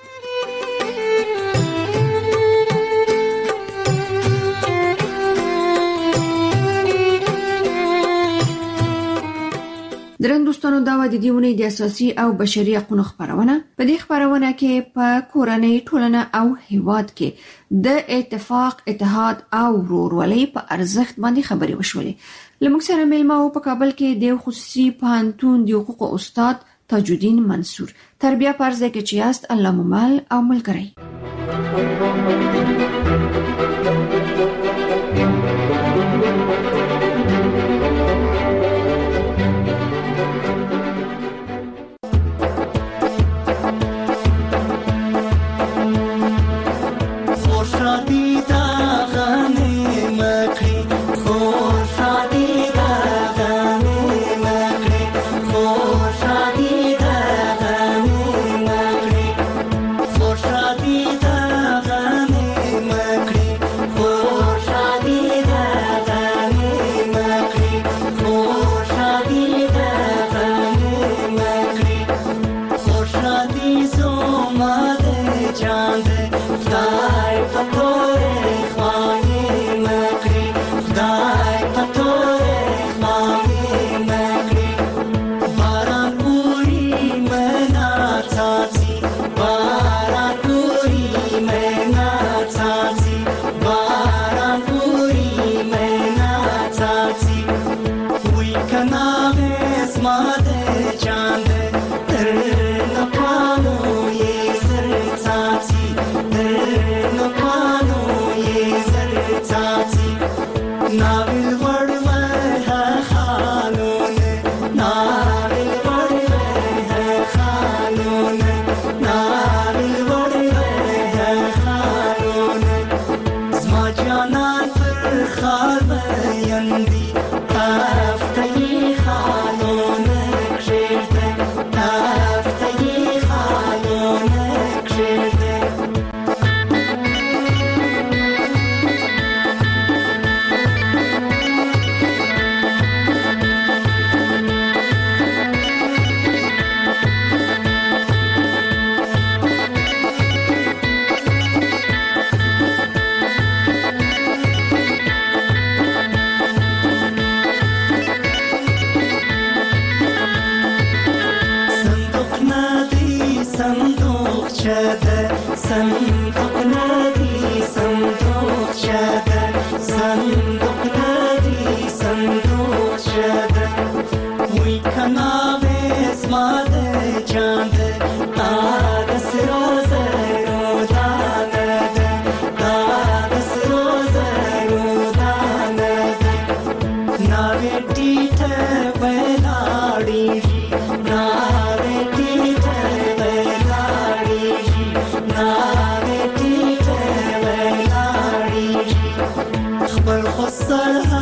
درن دوستانو دا و د دیونه د اساسي او بشري حقوقو خبرونه. په دې خبرونه کې په کورنۍ ټولنه او هیواد کې د اتفاق، اتحاد او ورورولۍ په ارزښت باندې خبرې وشولې. لمږ سره مېلمه او په کابل کې د خصوصي پوهنتون د حقوقو استاد تاج الدین منصور. تربیه پرځ کې چې است الله ممل او ملګری. चांद तार पतोरे خبر خسر